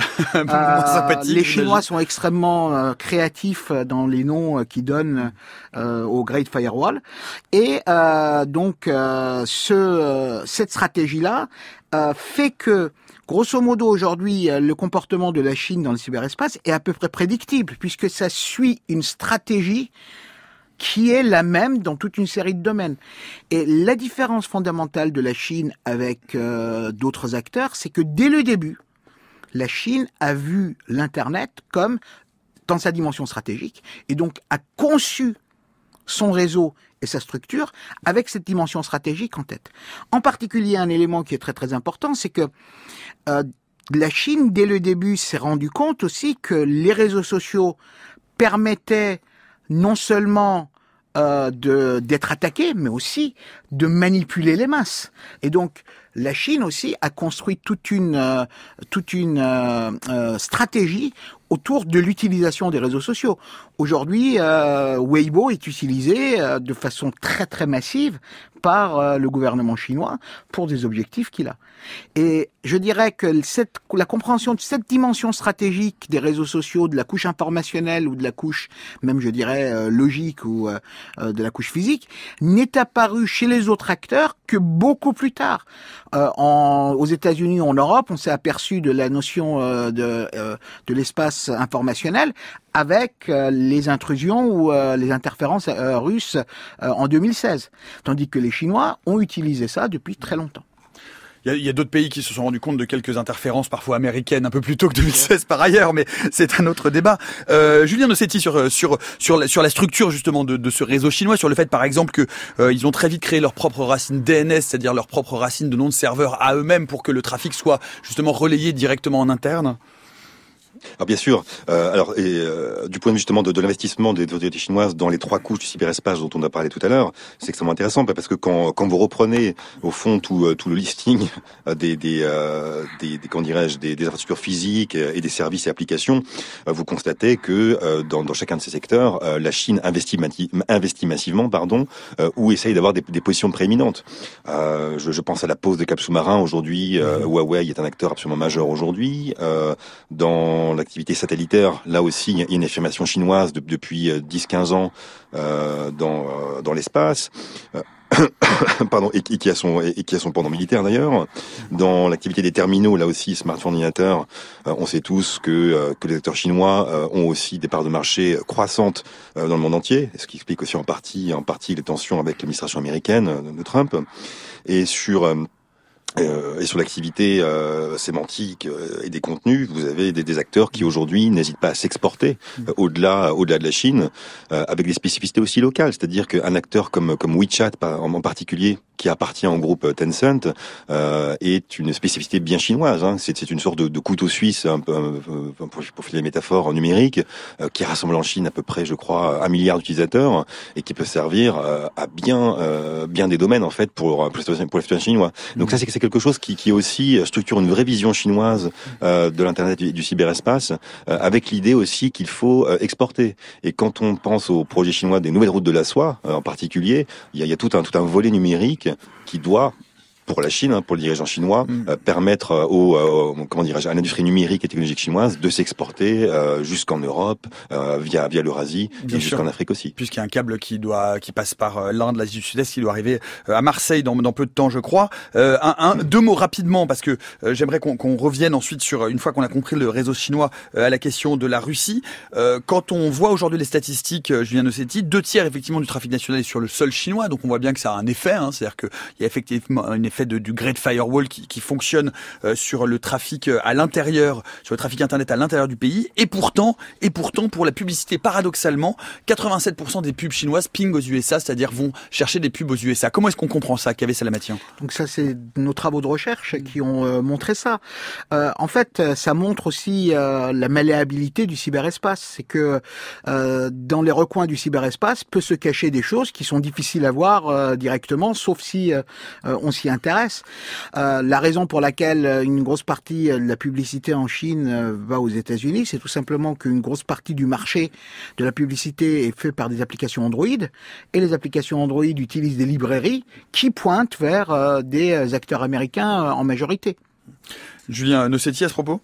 Speaker 6: euh, les Chinois sont extrêmement euh, créatifs dans les noms euh, qu'ils donnent euh, au Great Firewall. Et euh, donc, euh, ce, euh, cette stratégie-là euh, fait que grosso modo, aujourd'hui, le comportement de la Chine dans le cyberespace est à peu près prédictible, puisque ça suit une stratégie qui est la même dans toute une série de domaines. Et la différence fondamentale de la Chine avec euh, d'autres acteurs, c'est que dès le début, la Chine a vu l'Internet comme dans sa dimension stratégique, et donc a conçu son réseau et sa structure avec cette dimension stratégique en tête. En particulier, un élément qui est très très important, c'est que euh, la Chine, dès le début, s'est rendu compte aussi que les réseaux sociaux permettaient non seulement euh, de, d'être attaqués, mais aussi de manipuler les masses. Et donc, la Chine aussi a construit toute une euh, toute une euh, euh, stratégie autour de l'utilisation des réseaux sociaux. Aujourd'hui, euh, Weibo est utilisé euh, de façon très très massive par euh, le gouvernement chinois pour des objectifs qu'il a. Et je dirais que cette, la compréhension de cette dimension stratégique des réseaux sociaux, de la couche informationnelle ou de la couche, même je dirais, euh, logique ou euh, de la couche physique, n'est apparue chez les autres acteurs que beaucoup plus tard. Euh, en, aux États-Unis ou en Europe, on s'est aperçu de la notion euh, de, euh, de l'espace informationnel avec euh, les intrusions ou euh, les interférences euh, russes euh, en deux mille seize. Tandis que les Chinois ont utilisé ça depuis très longtemps.
Speaker 1: Il y a, il y a d'autres pays qui se sont rendus compte de quelques interférences, parfois américaines, un peu plus tôt que deux mille seize par ailleurs, mais c'est un autre débat. Euh, Julien Nossetti, sur sur sur la, sur la structure justement de, de ce réseau chinois, sur le fait par exemple que euh, ils ont très vite créé leur propre racine D N S, c'est-à-dire leur propre racine de nom de serveur à eux-mêmes pour que le trafic soit justement relayé directement en interne.
Speaker 5: Alors bien sûr. Euh, alors et, euh, du point de vue justement de, de l'investissement des autorités chinoises dans les trois couches du cyberespace dont on a parlé tout à l'heure, c'est extrêmement intéressant parce que quand quand vous reprenez au fond tout tout le listing des des euh, des, des comment dirais-je des, des infrastructures physiques et des services et applications, vous constatez que euh, dans dans chacun de ces secteurs, euh, la Chine investit mati- investit massivement, pardon, euh, ou essaye d'avoir des, des positions prééminentes. Euh, je, je pense à la pose de cap sous-marins aujourd'hui. Euh, mmh. Huawei est un acteur absolument majeur aujourd'hui. Euh, dans l'activité satellitaire, là aussi, il y a une affirmation chinoise de, depuis dix quinze ans euh, dans euh, dans l'espace. Euh, pardon, et, et qui a son et qui a son pendant militaire d'ailleurs. Dans l'activité des terminaux, là aussi, smartphone, ordinateur, euh, on sait tous que euh, que les acteurs chinois euh, ont aussi des parts de marché croissantes euh, dans le monde entier, ce qui explique aussi en partie en partie les tensions avec l'administration américaine euh, de Trump. Et sur euh, Euh, et sur l'activité euh, sémantique euh, et des contenus, vous avez des, des acteurs qui aujourd'hui n'hésitent pas à s'exporter euh, au-delà, au-delà de la Chine, euh, avec des spécificités aussi locales. C'est-à-dire qu'un acteur comme comme WeChat, en, en particulier, qui appartient au groupe Tencent, euh, est une spécificité bien chinoise. Hein. C'est, c'est une sorte de, de couteau suisse, un peu, un peu, pour, pour faire des métaphores numériques, euh, qui rassemble en Chine à peu près, je crois, un milliard d'utilisateurs et qui peut servir euh, à bien, euh, bien des domaines en fait pour pour les chinois. Donc ça, c'est, c'est quelque chose qui, qui aussi structure une vraie vision chinoise euh, de l'internet et du cyberespace, euh, avec l'idée aussi qu'il faut euh, exporter. Et quand on pense au projet chinois des nouvelles routes de la soie, euh, en particulier, il y a, il y a tout un tout un volet numérique qui doit, pour la Chine, hein, pour le dirigeant chinois, mmh. euh, permettre euh, aux, euh, comment dirais-je, à l'industrie numérique et technologique chinoise de s'exporter euh, jusqu'en Europe, euh, via via l'Eurasie Bien et sûr. Jusqu'en Afrique aussi.
Speaker 1: Puisqu'il y a un câble qui doit qui passe par euh, l'Inde, l'Asie du Sud-Est, qui doit arriver euh, à Marseille dans, dans peu de temps, je crois. Euh, un, un, deux mots rapidement, parce que euh, j'aimerais qu'on, qu'on revienne ensuite sur, une fois qu'on a compris le réseau chinois, euh, à la question de la Russie. Euh, quand on voit aujourd'hui les statistiques, euh, Julien Nossetti, deux tiers effectivement du trafic national est sur le sol chinois, donc on voit bien que ça a un effet. Hein, c'est-à-dire qu'il y a effectivement un effet de, du Great Firewall qui, qui fonctionne euh, sur le trafic à l'intérieur, sur le trafic internet à l'intérieur du pays. Et pourtant, et pourtant, pour la publicité, paradoxalement, quatre-vingt-sept pour cent des pubs chinoises pingent aux U S A, c'est-à-dire vont chercher des pubs aux U S A. Comment est-ce qu'on comprend ça, Kaveh Salamatian ?
Speaker 6: Donc ça, c'est nos travaux de recherche qui ont euh, montré ça. Euh, en fait, ça montre aussi euh, la malléabilité du cyberespace. C'est que euh, dans les recoins du cyberespace peut se cacher des choses qui sont difficiles à voir euh, directement, sauf si euh, on s'y intéresse. Euh, la raison pour laquelle une grosse partie de la publicité en Chine euh, va aux États-Unis, c'est tout simplement qu'une grosse partie du marché de la publicité est fait par des applications Android, et les applications Android utilisent des librairies qui pointent vers euh, des acteurs américains euh, en majorité.
Speaker 1: Julien Nossetti à ce propos ?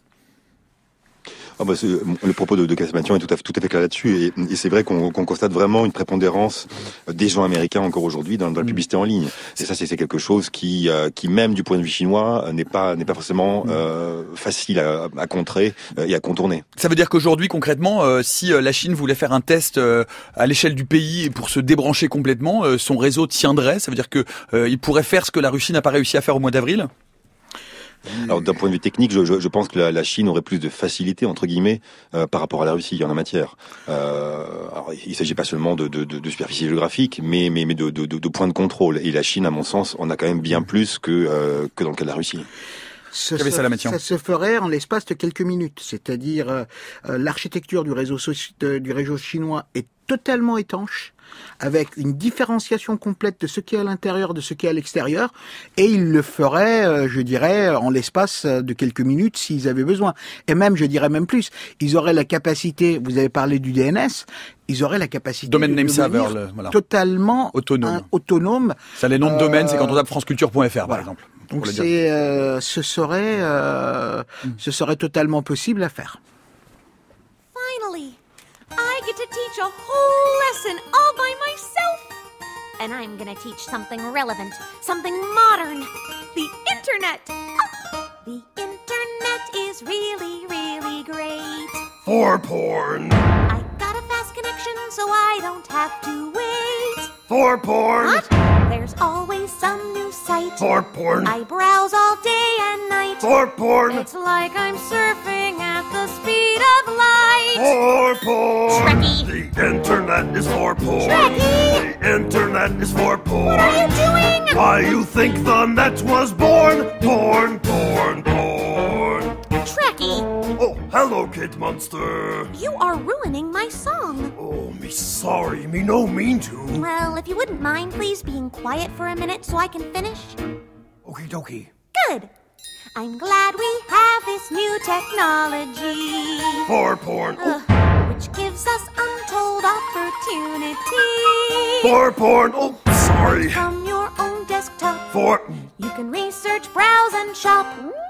Speaker 5: Ah bah le propos de, de Salamatian est tout à fait, tout à fait clair là-dessus, et, et c'est vrai qu'on, qu'on constate vraiment une prépondérance des gens américains encore aujourd'hui dans, dans la publicité en ligne. Et ça, c'est, c'est quelque chose qui, euh, qui même du point de vue chinois, n'est pas, n'est pas forcément euh, facile à, à contrer et à contourner.
Speaker 1: Ça veut dire qu'aujourd'hui, concrètement, euh, si la Chine voulait faire un test euh, à l'échelle du pays et pour se débrancher complètement, euh, son réseau tiendrait. Ça veut dire que euh, il pourrait faire ce que la Russie n'a pas réussi à faire au mois d'avril.
Speaker 5: Alors d'un point de vue technique, je, je, je pense que la, la Chine aurait plus de facilité entre guillemets euh, par rapport à la Russie en la matière. Euh, alors, il ne s'agit pas seulement de, de, de, de superficie géographique, mais, mais, mais de, de, de, de points de contrôle. Et la Chine, à mon sens, en a quand même bien plus que, euh, que dans le cas de la Russie.
Speaker 6: Ça se, ça se ferait en l'espace de quelques minutes. C'est-à-dire euh, l'architecture du réseau, de, du réseau chinois est totalement étanche, avec une différenciation complète de ce qui est à l'intérieur de ce qui est à l'extérieur, et ils le feraient, euh, je dirais, en l'espace de quelques minutes s'ils avaient besoin. Et même, je dirais même plus, ils auraient la capacité, vous avez parlé du D N S, ils auraient la capacité
Speaker 1: domaine
Speaker 6: de
Speaker 1: name server,
Speaker 6: devenir
Speaker 1: le, voilà.
Speaker 6: totalement
Speaker 1: autonome.
Speaker 6: Un, autonome.
Speaker 1: Ça, les noms de domaine, euh, c'est quand on tape franceculture point f r,
Speaker 6: voilà.
Speaker 1: par exemple.
Speaker 6: Donc c'est, euh, ce serait, euh, mm. ce serait totalement possible à faire.
Speaker 8: Finally, I get to teach a whole lesson all by myself. And I'm gonna teach something relevant, something modern. The internet. Oh, the internet is really, really great.
Speaker 9: For porn.
Speaker 8: I got a fast connection so I don't have to wait.
Speaker 9: For porn.
Speaker 8: What? There's always some new site.
Speaker 9: For porn.
Speaker 8: I browse all day and night.
Speaker 9: For porn.
Speaker 8: It's like I'm surfing at the speed of light.
Speaker 9: For porn.
Speaker 8: Trekkie.
Speaker 9: The internet is for porn.
Speaker 8: Trekkie.
Speaker 9: The internet is for porn.
Speaker 8: What are you doing?
Speaker 9: Why you think the net was born? Porn, porn, porn.
Speaker 8: Trekkie.
Speaker 9: Oh, hello, Kid Monster.
Speaker 8: You are ruining my song.
Speaker 9: Oh, me sorry, me no mean to.
Speaker 8: Well, if you wouldn't mind, please being quiet for a minute so I can finish.
Speaker 9: Okie dokie.
Speaker 8: Good. I'm glad we have this new technology.
Speaker 9: For porn.
Speaker 8: Uh, which gives us untold opportunity.
Speaker 9: For porn. Oh, sorry.
Speaker 8: Right from your own desktop.
Speaker 9: For.
Speaker 8: You can research, browse, and shop.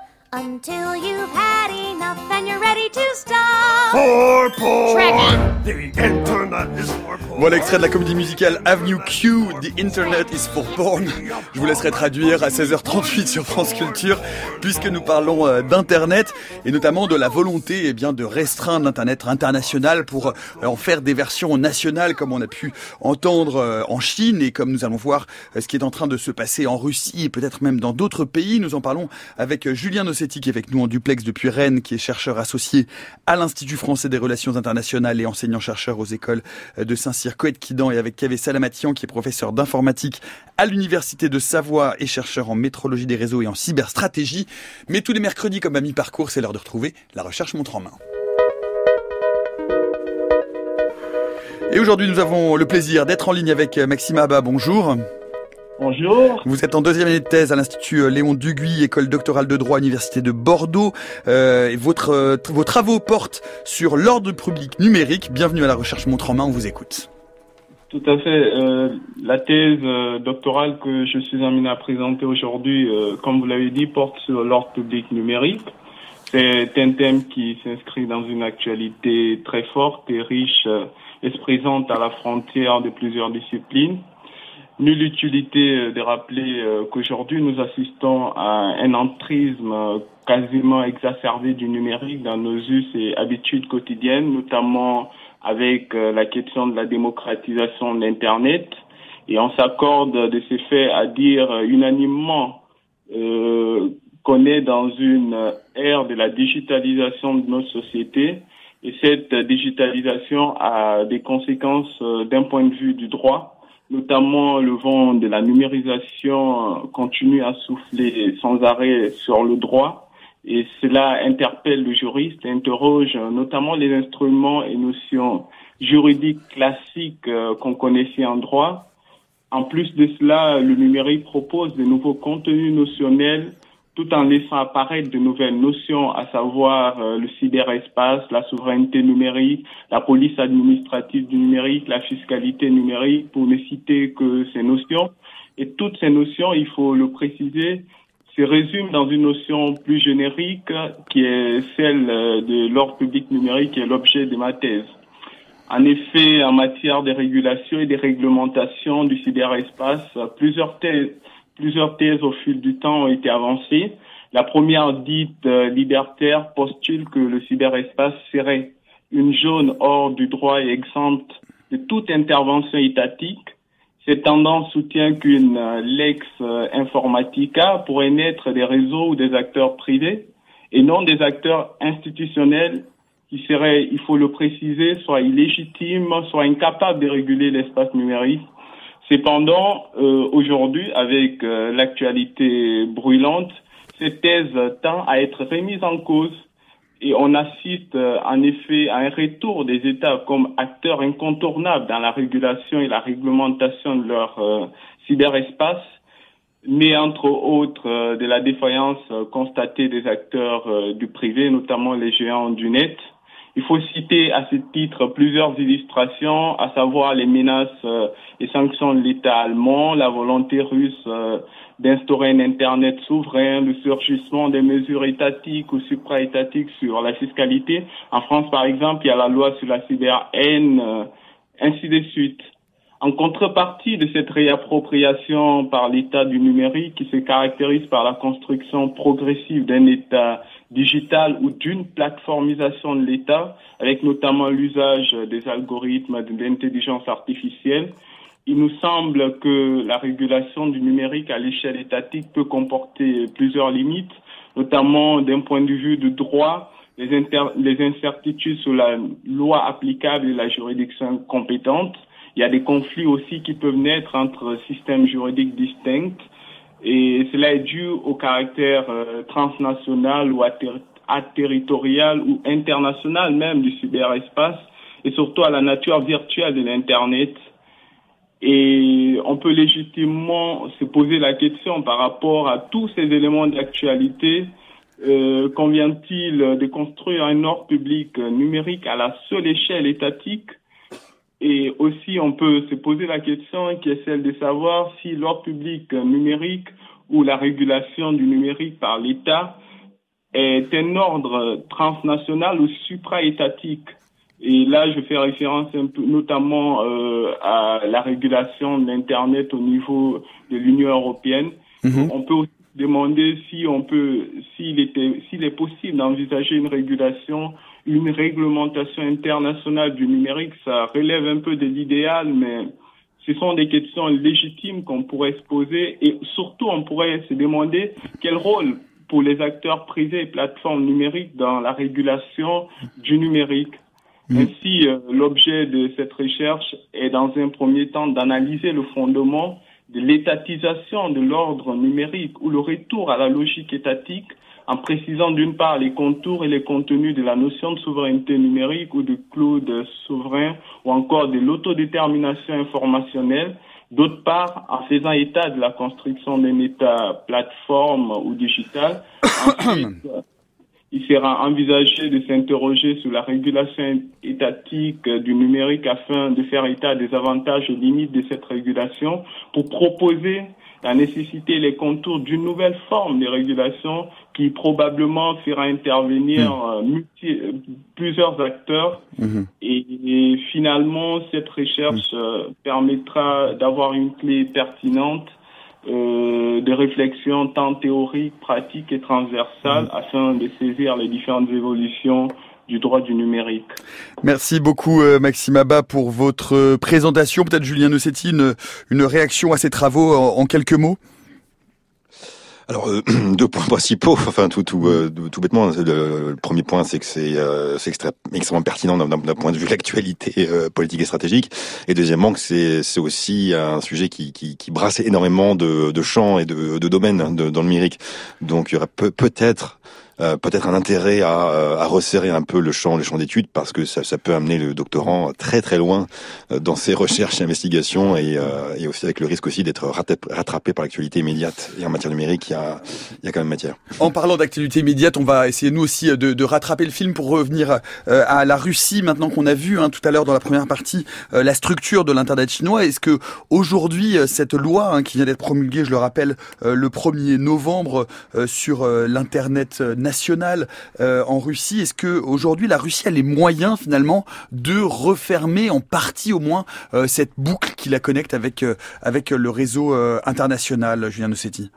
Speaker 8: Until you've had enough and you're ready to stop.
Speaker 9: For porn.
Speaker 8: Trekkie.
Speaker 9: The internet is for porn.
Speaker 1: Voilà l'extrait de la comédie musicale Avenue Q, The Internet is for porn. Je vous laisserai traduire à seize heures trente-huit sur France Culture, puisque nous parlons euh, d'Internet, et notamment de la volonté eh bien, de restreindre l'Internet international pour euh, en faire des versions nationales, comme on a pu entendre euh, en Chine, et comme nous allons voir euh, ce qui est en train de se passer en Russie, et peut-être même dans d'autres pays. Nous en parlons avec euh, Julien Nossetti, qui est avec nous en duplex depuis Rennes, qui est chercheur associé à l'Institut français des relations internationales et enseignant enseignant-chercheur aux écoles de Saint-Cyr, Coët-Quidan, et avec Kaveh Salamatian, qui est professeur d'informatique à l'Université de Savoie et chercheur en métrologie des réseaux et en cyberstratégie. Mais tous les mercredis, comme à mi-parcours, c'est l'heure de retrouver la recherche montre en main. Et aujourd'hui, nous avons le plaisir d'être en ligne avec Maxime Abba. Bonjour.
Speaker 10: Bonjour.
Speaker 1: Vous êtes en deuxième année de thèse à l'Institut Léon Duguy, école doctorale de droit, Université de Bordeaux. Euh, et votre, euh, vos travaux portent sur l'ordre public numérique. Bienvenue à la recherche montre en main, on vous écoute.
Speaker 10: Tout à fait. Euh, la thèse euh, doctorale que je suis amené à présenter aujourd'hui, euh, comme vous l'avez dit, porte sur l'ordre public numérique. C'est un thème qui s'inscrit dans une actualité très forte et riche euh, et se présente à la frontière de plusieurs disciplines. Nulle utilité de rappeler euh, qu'aujourd'hui nous assistons à un entrisme euh, quasiment exacerbé du numérique dans nos us et habitudes quotidiennes, notamment avec euh, la question de la démocratisation de l'Internet. Et on s'accorde de ces faits à dire euh, unanimement euh, qu'on est dans une ère de la digitalisation de notre société. Et cette digitalisation a des conséquences euh, d'un point de vue du droit, notamment le vent de la numérisation continue à souffler sans arrêt sur le droit. Et cela interpelle le juriste, interroge notamment les instruments et notions juridiques classiques euh, qu'on connaissait en droit. En plus de cela, le numérique propose de nouveaux contenus notionnels tout en laissant apparaître de nouvelles notions, à savoir euh, le cyberespace, la souveraineté numérique, la police administrative du numérique, la fiscalité numérique, pour ne citer que ces notions. Et toutes ces notions, il faut le préciser, se résument dans une notion plus générique qui est celle de l'ordre public numérique, qui est l'objet de ma thèse. En effet, en matière de régulation et de réglementation du cyberespace, plusieurs thèses, plusieurs thèses au fil du temps ont été avancées. La première, dite euh, libertaire, postule que le cyberespace serait une zone hors du droit et exempte de toute intervention étatique. Cette tendance soutient qu'une euh, lex euh, informatica pourrait naître des réseaux ou des acteurs privés et non des acteurs institutionnels qui seraient, il faut le préciser, soit illégitimes, soit incapables de réguler l'espace numérique. Cependant, euh, aujourd'hui, avec euh, l'actualité brûlante, cette thèse tend à être remise en cause et on assiste euh, en effet à un retour des États comme acteurs incontournables dans la régulation et la réglementation de leur euh, cyberespace, mais entre autres euh, de la défaillance euh, constatée des acteurs euh, du privé, notamment les géants du net. Il faut citer à ce titre plusieurs illustrations, à savoir les menaces euh, et sanctions de l'État allemand, la volonté russe euh, d'instaurer un Internet souverain, le surgissement des mesures étatiques ou supra-étatiques sur la fiscalité. En France, par exemple, il y a la loi sur la cyber-haine, euh, ainsi de suite. En contrepartie de cette réappropriation par l'État du numérique qui se caractérise par la construction progressive d'un État digital ou d'une plateformisation de l'État, avec notamment l'usage des algorithmes de l'intelligence artificielle, il nous semble que la régulation du numérique à l'échelle étatique peut comporter plusieurs limites, notamment d'un point de vue du droit, les, inter- les incertitudes sur la loi applicable et la juridiction compétente. Il y a des conflits aussi qui peuvent naître entre systèmes juridiques distincts et cela est dû au caractère euh, transnational ou ater- aterritorial ou international même du cyberespace et surtout à la nature virtuelle de l'Internet. Et on peut légitimement se poser la question par rapport à tous ces éléments d'actualité, euh, convient-il de construire un ordre public numérique à la seule échelle étatique? Et aussi, on peut se poser la question qui est celle de savoir si l'ordre public numérique ou la régulation du numérique par l'État est un ordre transnational ou supra-étatique. Et là, je fais référence un peu, notamment euh, à la régulation de l'Internet au niveau de l'Union européenne. Mmh. On peut aussi demander si on peut, s'il était, s'il est possible d'envisager une régulation, une réglementation internationale du numérique. Ça relève un peu de l'idéal, mais ce sont des questions légitimes qu'on pourrait se poser et surtout on pourrait se demander quel rôle pour les acteurs privés et plateformes numériques dans la régulation du numérique. Mmh. Ainsi, euh, l'objet de cette recherche est dans un premier temps d'analyser le fondement de l'étatisation de l'ordre numérique ou le retour à la logique étatique en précisant d'une part les contours et les contenus de la notion de souveraineté numérique ou de cloud souverain ou encore de l'autodétermination informationnelle, d'autre part en faisant état de la construction d'un État plateforme ou digital. Ensuite, il sera envisagé de s'interroger sur la régulation étatique du numérique afin de faire état des avantages et limites de cette régulation pour proposer la nécessité et les contours d'une nouvelle forme de régulation qui probablement fera intervenir mmh. multi, plusieurs acteurs mmh. et, et finalement cette recherche mmh. euh, permettra d'avoir une clé pertinente euh, de réflexion tant théorique, pratique et transversale mmh. afin de saisir les différentes évolutions du droit du numérique.
Speaker 1: Merci beaucoup euh, Maxime Abba pour votre euh, présentation. Peut-être Julien Nossetti, une, une réaction à ces travaux en, en quelques mots.
Speaker 5: Alors euh, deux points principaux, enfin tout tout euh, tout bêtement. Le, le premier point, c'est que c'est euh, c'est extré- extrêmement pertinent d'un, d'un point de vue de l'actualité euh, politique et stratégique. Et deuxièmement, que c'est c'est aussi un sujet qui qui, qui brasse énormément de, de champs et de, de domaines de, dans le numérique. Donc il y aurait peu, peut-être Euh, peut-être un intérêt à, à resserrer un peu le champ, le champ d'études, parce que ça, ça peut amener le doctorant très très loin dans ses recherches et investigations, et, euh, et aussi avec le risque aussi d'être rattrapé par l'actualité immédiate. Et en matière numérique, il y a, il y a quand même matière.
Speaker 1: En parlant d'actualité immédiate, on va essayer nous aussi de, de rattraper le film pour revenir euh, à la Russie, maintenant qu'on a vu hein, tout à l'heure dans la première partie euh, la structure de l'internet chinois. Est-ce que aujourd'hui cette loi hein, qui vient d'être promulguée, je le rappelle, euh, le premier novembre euh, sur euh, l'internet national nationale euh, en Russie, est-ce que aujourd'hui la Russie a les moyens finalement de refermer en partie au moins euh, cette boucle qui la connecte avec euh, avec le réseau euh, international, Julien Nossetti?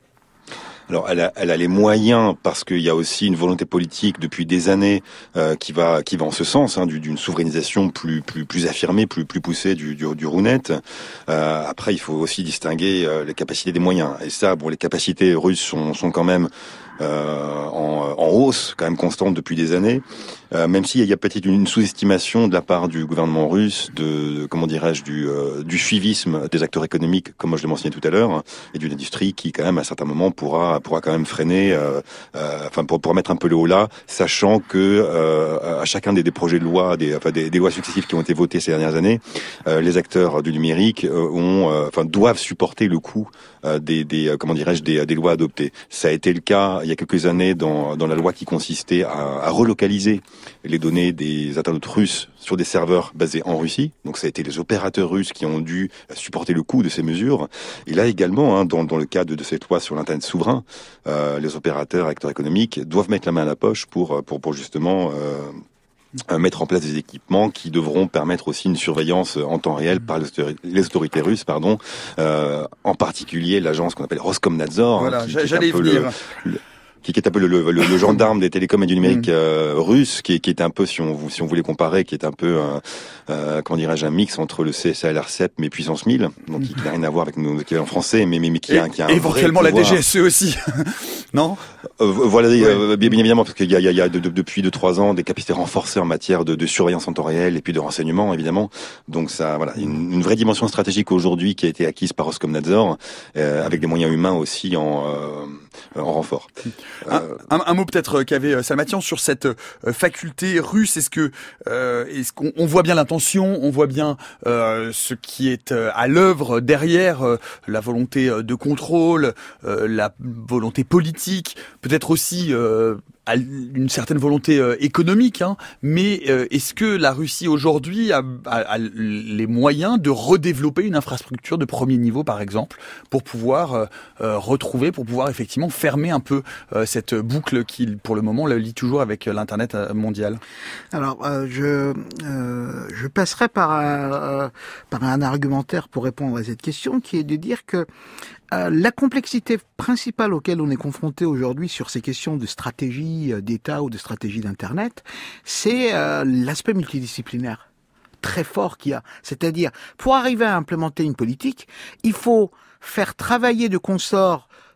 Speaker 5: Alors, elle a, elle a les moyens parce qu'il y a aussi une volonté politique depuis des années euh, qui va qui va en ce sens, hein, d'une souverainisation plus plus plus affirmée, plus plus poussée du du, du Runet. Euh, après, il faut aussi distinguer euh, les capacités des moyens. Et ça, bon, les capacités russes sont sont quand même Euh, en, en hausse, quand même constante depuis des années, euh, même s'il y a peut-être une sous-estimation de la part du gouvernement russe de, de comment dirais-je, du, euh, du suivisme des acteurs économiques, comme moi je l'ai mentionné tout à l'heure, et d'une industrie qui, quand même, à certains moments, pourra pourra quand même freiner, euh, euh, enfin pour pour mettre un peu le haut là, sachant que euh, à chacun des, des projets de loi, des enfin des, des lois successives qui ont été votées ces dernières années, euh, les acteurs du numérique euh, ont, euh, enfin doivent supporter le coût euh, des, des euh, comment dirais-je, des, des lois adoptées. Ça a été le cas il y a quelques années dans, dans la loi qui consistait à, à relocaliser les données des internautes russes sur des serveurs basés en Russie. Donc ça a été les opérateurs russes qui ont dû supporter le coût de ces mesures. Et là également, hein, dans, dans le cadre de cette loi sur l'internet souverain, euh, les opérateurs, acteurs économiques doivent mettre la main à la poche pour, pour, pour justement euh, mettre en place des équipements qui devront permettre aussi une surveillance en temps réel par les autorités, les autorités russes, pardon, euh, en particulier l'agence qu'on appelle Roskomnadzor.
Speaker 1: Voilà,
Speaker 5: hein, qui,
Speaker 1: j'allais
Speaker 5: qui est un peu
Speaker 1: venir.
Speaker 5: Le, le, qui est un peu le, le, le gendarme des télécoms et du numérique euh, russe, qui, qui est un peu, si on, si on voulait comparer, qui est un peu, euh, euh, comment dirais-je, un mix entre le C S A L R C E P mais puissance mille, donc qui n'a rien à voir avec nos équivalents français, mais, mais, mais qui,
Speaker 1: et,
Speaker 5: a, qui a un
Speaker 1: éventuellement
Speaker 5: vrai
Speaker 1: la D G S E aussi, non
Speaker 5: euh, Voilà,
Speaker 1: ouais.
Speaker 5: euh, bien, bien évidemment, parce qu'il y a, il y a, il y a de, de, depuis deux trois ans des capacités renforcées en matière de, de surveillance en temps réel et puis de renseignement, évidemment. Donc ça, voilà, une, une vraie dimension stratégique aujourd'hui qui a été acquise par Roskomnadzor, euh, avec des moyens humains aussi en, euh, en renfort.
Speaker 1: Euh, un, un, un mot peut-être qu'avait Salmatian sur cette euh, faculté russe. Est-ce que euh, est-ce qu'on on voit bien l'intention, on voit bien euh, ce qui est euh, à l'œuvre derrière euh, la volonté de contrôle, euh, la volonté politique, peut-être aussi euh, une certaine volonté euh, économique, hein, mais euh, est-ce que la Russie aujourd'hui a, a, a les moyens de redévelopper une infrastructure de premier niveau, par exemple, pour pouvoir euh, euh, retrouver, pour pouvoir effectivement fermer un peu euh, cette boucle qui, pour le moment, la lie toujours avec l'Internet mondial?
Speaker 6: Alors, euh, je euh, je passerai par un, euh, par un argumentaire pour répondre à cette question, qui est de dire que Euh, la complexité principale auquel on est confronté aujourd'hui sur ces questions de stratégie d'État ou de stratégie d'Internet, c'est euh, l'aspect multidisciplinaire très fort qu'il y a. C'est-à-dire, pour arriver à implémenter une politique, il faut faire travailler de consort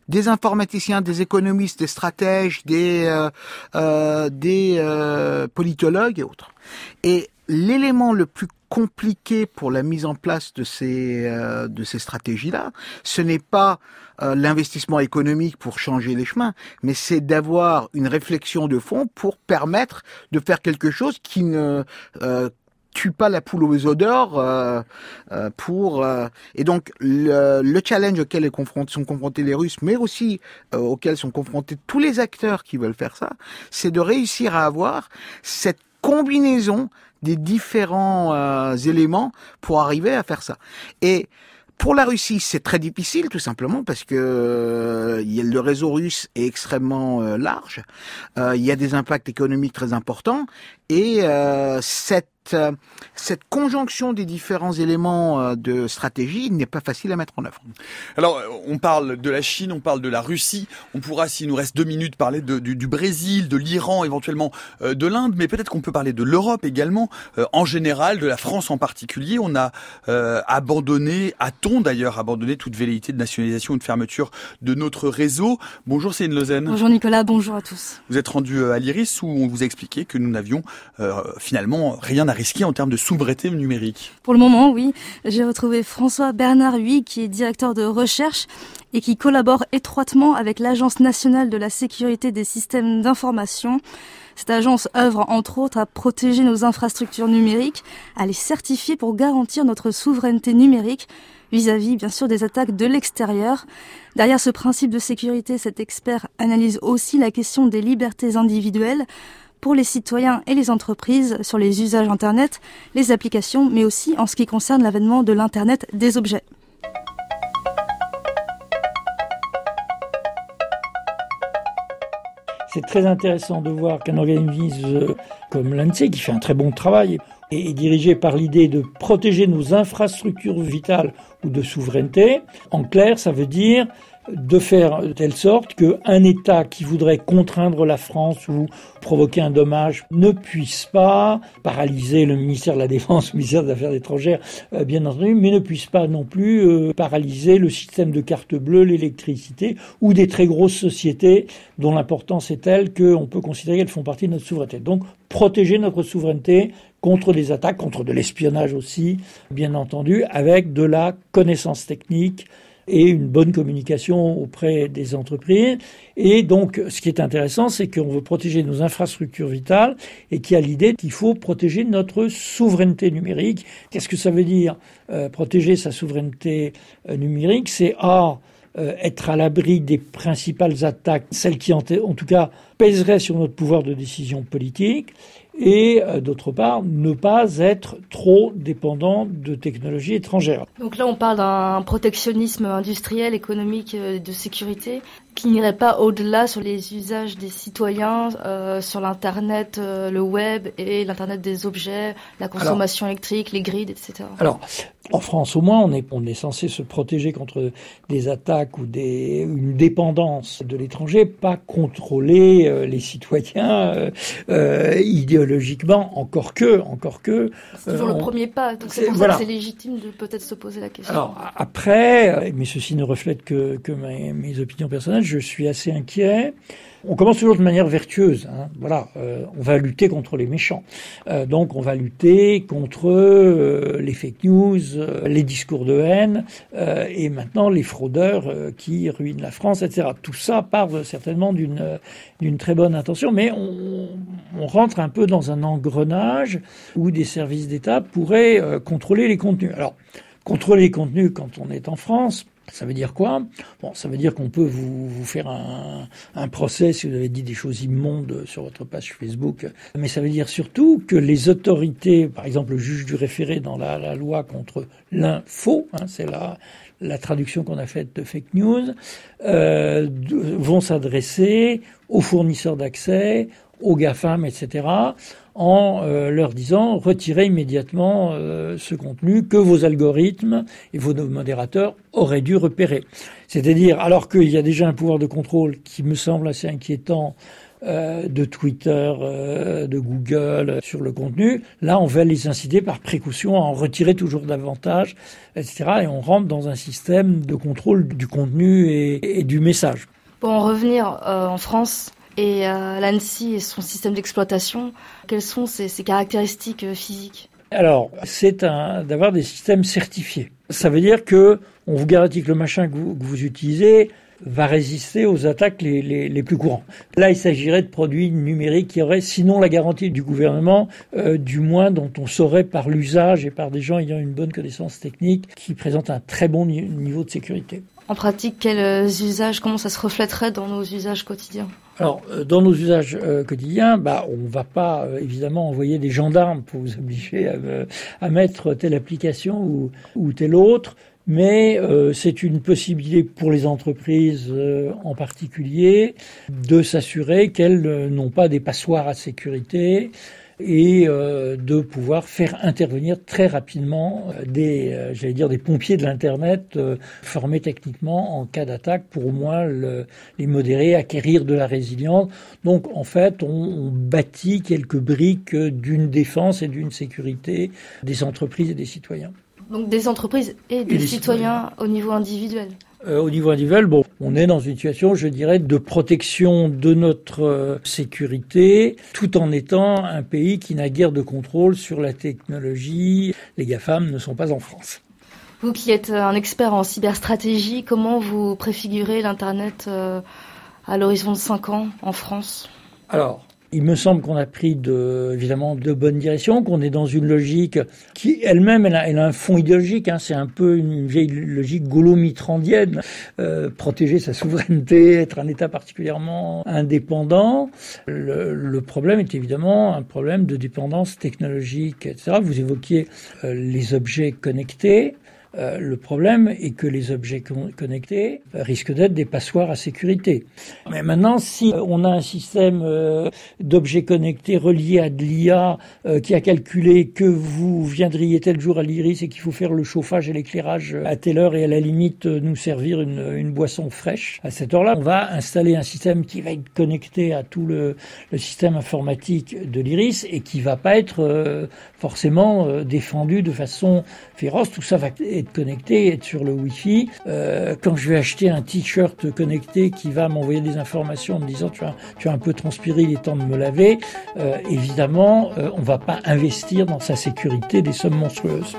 Speaker 6: des informaticiens, des économistes, des stratèges, des euh, euh, des euh, politologues et autres. Et l'élément le plus compliqué pour la mise en place de ces euh, de ces stratégies-là, ce n'est pas euh, l'investissement économique pour changer les chemins, mais c'est d'avoir une réflexion de fond pour permettre de faire quelque chose qui ne euh, tue pas la poule aux œufs d'or euh, euh, pour euh, et donc le, le challenge auquel les confrontent, sont confrontés les Russes, mais aussi euh, auquel sont confrontés tous les acteurs qui veulent faire ça, c'est de réussir à avoir cette combinaison des différents euh, éléments pour arriver à faire ça. Et pour la Russie, c'est très difficile, tout simplement, parce que euh, le réseau russe est extrêmement euh, large. Euh, il y a des impacts économiques très importants, et euh, cette euh, cette conjonction des différents éléments euh, de stratégie n'est pas facile à mettre en œuvre.
Speaker 1: Alors, on parle de la Chine, on parle de la Russie. On pourra, s'il nous reste deux minutes, parler de, du, du Brésil, de l'Iran, éventuellement euh, de l'Inde, mais peut-être qu'on peut parler de l'Europe également, euh, en général, de la France en particulier. On a euh, abandonné, a-t-on d'ailleurs abandonné toute velléité de nationalisation ou de fermeture de notre réseau. Bonjour Céline Lausanne.
Speaker 11: Bonjour Nicolas, bonjour à tous.
Speaker 1: Vous êtes rendu à l'Iris où on vous a expliqué que nous n'avions euh, finalement rien à risquer en termes de souveraineté numérique.
Speaker 11: Pour le moment, oui. J'ai retrouvé François Bernard Huy, qui est directeur de recherche et qui collabore étroitement avec l'Agence nationale de la sécurité des systèmes d'information. Cette agence œuvre entre autres à protéger nos infrastructures numériques, à les certifier pour garantir notre souveraineté numérique vis-à-vis, bien sûr, des attaques de l'extérieur. Derrière ce principe de sécurité, cet expert analyse aussi la question des libertés individuelles pour les citoyens et les entreprises sur les usages Internet, les applications, mais aussi en ce qui concerne l'avènement de l'Internet des objets.
Speaker 12: C'est très intéressant de voir qu'un organisme comme l'ANSEE, qui fait un très bon travail, est dirigé par l'idée de protéger nos infrastructures vitales ou de souveraineté. En clair, ça veut dire de faire de telle sorte qu'un État qui voudrait contraindre la France ou provoquer un dommage ne puisse pas paralyser le ministère de la Défense, le ministère des Affaires étrangères, euh, bien entendu, mais ne puisse pas non plus euh, paralyser le système de carte bleue, l'électricité ou des très grosses sociétés dont l'importance est telle qu'on peut considérer qu'elles font partie de notre souveraineté. Donc, protéger notre souveraineté contre des attaques, contre de l'espionnage aussi, bien entendu, avec de la connaissance technique et une bonne communication auprès des entreprises. Et donc, ce qui est intéressant, c'est qu'on veut protéger nos infrastructures vitales et qu'il y a l'idée qu'il faut protéger notre souveraineté numérique. Qu'est-ce que ça veut dire euh, protéger sa souveraineté euh, numérique? C'est A, euh, être à l'abri des principales attaques, celles qui en, t- en tout cas pèseraient sur notre pouvoir de décision politique, et euh, d'autre part, ne pas être trop dépendant de technologies étrangères.
Speaker 11: Donc là, on parle d'un protectionnisme industriel, économique, euh, de sécurité, qui n'irait pas au-delà sur les usages des citoyens, euh, sur l'Internet, euh, le web et l'Internet des objets, la consommation alors, électrique, les grids, et cetera.
Speaker 12: Alors, en France, au moins, on est, on est censé se protéger contre des attaques ou des, une dépendance de l'étranger, pas contrôler euh, les citoyens euh, euh, idéologiquement, encore que, encore que.
Speaker 11: C'est toujours euh, le on, premier pas, donc c'est, c'est pour voilà. ça que c'est légitime de peut-être se poser la question.
Speaker 12: Alors, après, mais ceci ne reflète que, que mes, mes opinions personnelles, je suis assez inquiet. On commence toujours de manière vertueuse. Hein. Voilà, euh, on va lutter contre les méchants. Euh, donc, on va lutter contre euh, les fake news, euh, les discours de haine, euh, et maintenant les fraudeurs euh, qui ruinent la France, et cetera. Tout ça part certainement d'une euh, d'une très bonne intention, mais on, on rentre un peu dans un engrenage où des services d'État pourraient euh, contrôler les contenus. Alors, contrôler les contenus quand on est en France, ça veut dire quoi? Bon, ça veut dire qu'on peut vous, vous faire un, un procès si vous avez dit des choses immondes sur votre page Facebook. Mais ça veut dire surtout que les autorités, par exemple le juge du référé dans la, la loi contre l'info, hein, c'est la, la traduction qu'on a faite de fake news, euh, vont s'adresser aux fournisseurs d'accès, aux GAFAM, et cetera, en euh, leur disant retirez immédiatement euh, ce contenu que vos algorithmes et vos modérateurs auraient dû repérer. C'est-à-dire, alors qu'il y a déjà un pouvoir de contrôle qui me semble assez inquiétant euh, de Twitter, euh, de Google sur le contenu. Là, on va les inciter par précaution à en retirer toujours davantage, et cetera. Et on rentre dans un système de contrôle du contenu et, et du message.
Speaker 11: Pour en revenir euh, en France et euh, l'ANSSI et son système d'exploitation, quelles sont ses, ses caractéristiques euh, physiques ?
Speaker 12: Alors, c'est un, d'avoir des systèmes certifiés. Ça veut dire que on vous garantit que le machin que vous, que vous utilisez va résister aux attaques les, les, les plus courantes. Là, il s'agirait de produits numériques qui auraient, sinon la garantie du gouvernement, euh, du moins dont on saurait par l'usage et par des gens ayant une bonne connaissance technique, qui présentent un très bon ni- niveau de sécurité.
Speaker 11: En pratique, quels usages, comment ça se reflèterait dans nos usages quotidiens ?
Speaker 12: Alors, dans nos usages euh, quotidiens, bah, on ne va pas euh, évidemment envoyer des gendarmes pour vous obliger à, à mettre telle application ou, ou telle autre, mais euh, c'est une possibilité pour les entreprises euh, en particulier de s'assurer qu'elles euh, n'ont pas des passoires à sécurité et euh, de pouvoir faire intervenir très rapidement euh, des, euh, j'allais dire, des pompiers de l'Internet euh, formés techniquement en cas d'attaque pour au moins le, les modérer, acquérir de la résilience. Donc, en fait, on, on bâtit quelques briques d'une défense et d'une sécurité des entreprises et des citoyens.
Speaker 11: Donc, des entreprises et des, et des citoyens, citoyens au niveau individuel.
Speaker 12: Euh, au niveau individuel, bon, on est dans une situation, je dirais, de protection de notre euh, sécurité, tout en étant un pays qui n'a guère de contrôle sur la technologie. Les GAFAM ne sont pas en France.
Speaker 11: Vous qui êtes un expert en cyberstratégie, comment vous préfigurez l'Internet euh, à l'horizon de cinq ans en France ?
Speaker 12: Alors, il me semble qu'on a pris de, évidemment de bonnes directions, qu'on est dans une logique qui elle-même, elle a, elle a un fond idéologique. Hein, c'est un peu une vieille logique gaulo-mitrandienne, euh, protéger sa souveraineté, être un État particulièrement indépendant. Le, le problème est évidemment un problème de dépendance technologique, et cetera. Vous évoquiez euh, les objets connectés. Euh, le problème est que les objets con- connectés euh, risquent d'être des passoires à sécurité. Mais maintenant, si euh, on a un système euh, d'objets connectés reliés à de l'I A euh, qui a calculé que vous viendriez tel jour à l'Iris et qu'il faut faire le chauffage et l'éclairage à telle heure et à la limite euh, nous servir une, une boisson fraîche, à cette heure-là, on va installer un système qui va être connecté à tout le, le système informatique de l'Iris et qui va pas être euh, forcément euh, défendu de façon féroce. Tout ça va être connecté, être sur le Wi-Fi. Euh, quand je vais acheter un t-shirt connecté qui va m'envoyer des informations en me disant tu as, tu as un peu transpiré, il est temps de me laver, euh, évidemment, euh, on va pas investir dans sa sécurité des sommes monstrueuses.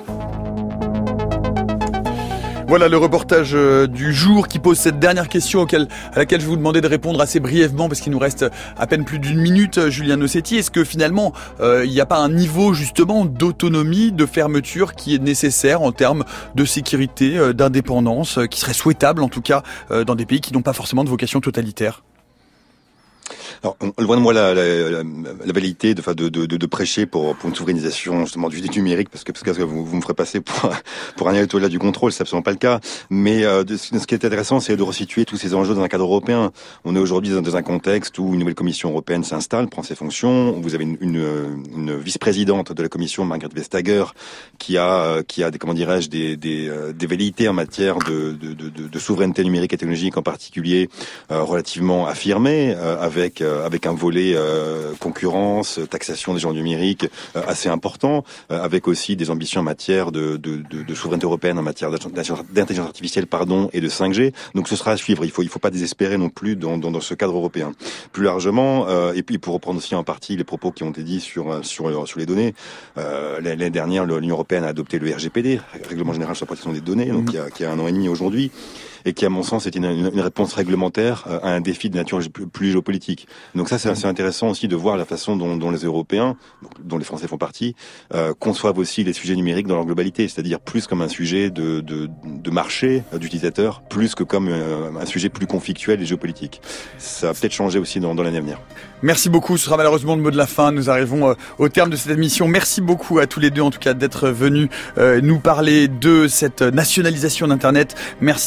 Speaker 1: Voilà le reportage euh, du jour qui pose cette dernière question auquel, à laquelle je vous demandais de répondre assez brièvement parce qu'il nous reste à peine plus d'une minute. Julien Nossetti, est-ce que finalement euh, il n'y a pas un niveau justement d'autonomie, de fermeture qui est nécessaire en termes de sécurité, euh, d'indépendance, euh, qui serait souhaitable en tout cas euh, dans des pays qui n'ont pas forcément de vocation totalitaire ?
Speaker 5: Alors, loin de moi la, la, la, la validité de, de, de, de prêcher pour, pour une souverainisation justement du numérique, parce que, parce que vous, vous me ferez passer pour, pour un ayatollah du contrôle, c'est absolument pas le cas. Mais euh, de, ce qui est intéressant, c'est de resituer tous ces enjeux dans un cadre européen. On est aujourd'hui dans, dans un contexte où une nouvelle commission européenne s'installe, prend ses fonctions. Vous avez une, une, une vice-présidente de la commission, Margrethe Vestager, qui a, qui a des, comment dirais-je, des, des, des velléités en matière de, de, de, de souveraineté numérique et technologique en particulier, euh, relativement affirmées, euh, avec avec un volet euh, concurrence, taxation des géants numériques euh, assez important, euh, avec aussi des ambitions en matière de, de, de, de souveraineté européenne, en matière d'intelligence artificielle, pardon, et de cinq G. Donc ce sera à suivre. Il faut il faut pas désespérer non plus dans dans, dans ce cadre européen. Plus largement, euh, et puis pour reprendre aussi en partie les propos qui ont été dits sur sur sur les données, euh, l'année dernière, l'Union européenne a adopté le R G P D, Règlement général sur la protection des données, donc qui a qui a un an et demi aujourd'hui, et qui, à mon sens, est une, une, une réponse réglementaire à un défi de nature plus, plus géopolitique. Donc ça, c'est assez intéressant aussi de voir la façon dont, dont les Européens, dont les Français font partie, euh, conçoivent aussi les sujets numériques dans leur globalité, c'est-à-dire plus comme un sujet de, de, de marché d'utilisateurs, plus que comme euh, un sujet plus conflictuel et géopolitique. Ça va peut-être changer aussi dans, dans l'année à venir.
Speaker 1: Merci beaucoup, ce sera malheureusement le mot de la fin. Nous arrivons euh, au terme de cette émission. Merci beaucoup à tous les deux, en tout cas, d'être venus euh, nous parler de cette nationalisation d'Internet. Merci euh, K V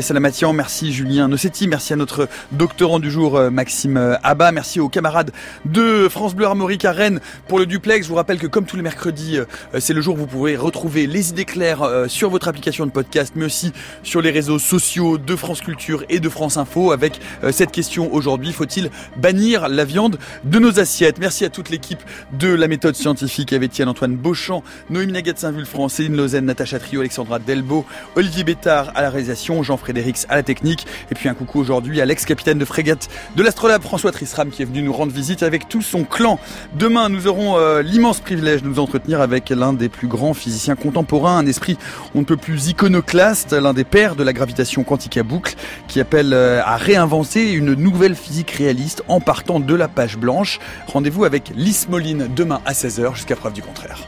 Speaker 1: Salamatian, merci Julien Nossetti, merci à notre doctorant du jour Maxime Abba, merci aux camarades de France Bleu Armorique à Rennes pour le duplex. Je vous rappelle que comme tous les mercredis, c'est le jour où vous pourrez retrouver les idées claires sur votre application de podcast, mais aussi sur les réseaux sociaux de France Culture et de France Info avec cette question aujourd'hui, faut-il bannir la viande de nos assiettes? Merci à toute l'équipe de la méthode scientifique avec Étienne Antoine Beauchamp, Noémie Nagat-Saint-Vulfranc, Céline Lausanne, Natacha Trio, Alexandra Delbo, Olivier Bétard à la réalisation, Jean-Frédéric à la technique, et puis un coucou aujourd'hui à l'ex-capitaine de frégate de l'Astrolabe, François Tristram, qui est venu nous rendre visite avec tout son clan. Demain, nous aurons euh, l'immense privilège de nous entretenir avec l'un des plus grands physiciens contemporains, un esprit on ne peut plus iconoclaste, l'un des pères de la gravitation quantique à boucle, qui appelle euh, à réinventer une nouvelle physique réaliste en partant de la page blanche. Rendez-vous avec Lys Moline demain à seize heures jusqu'à preuve du contraire.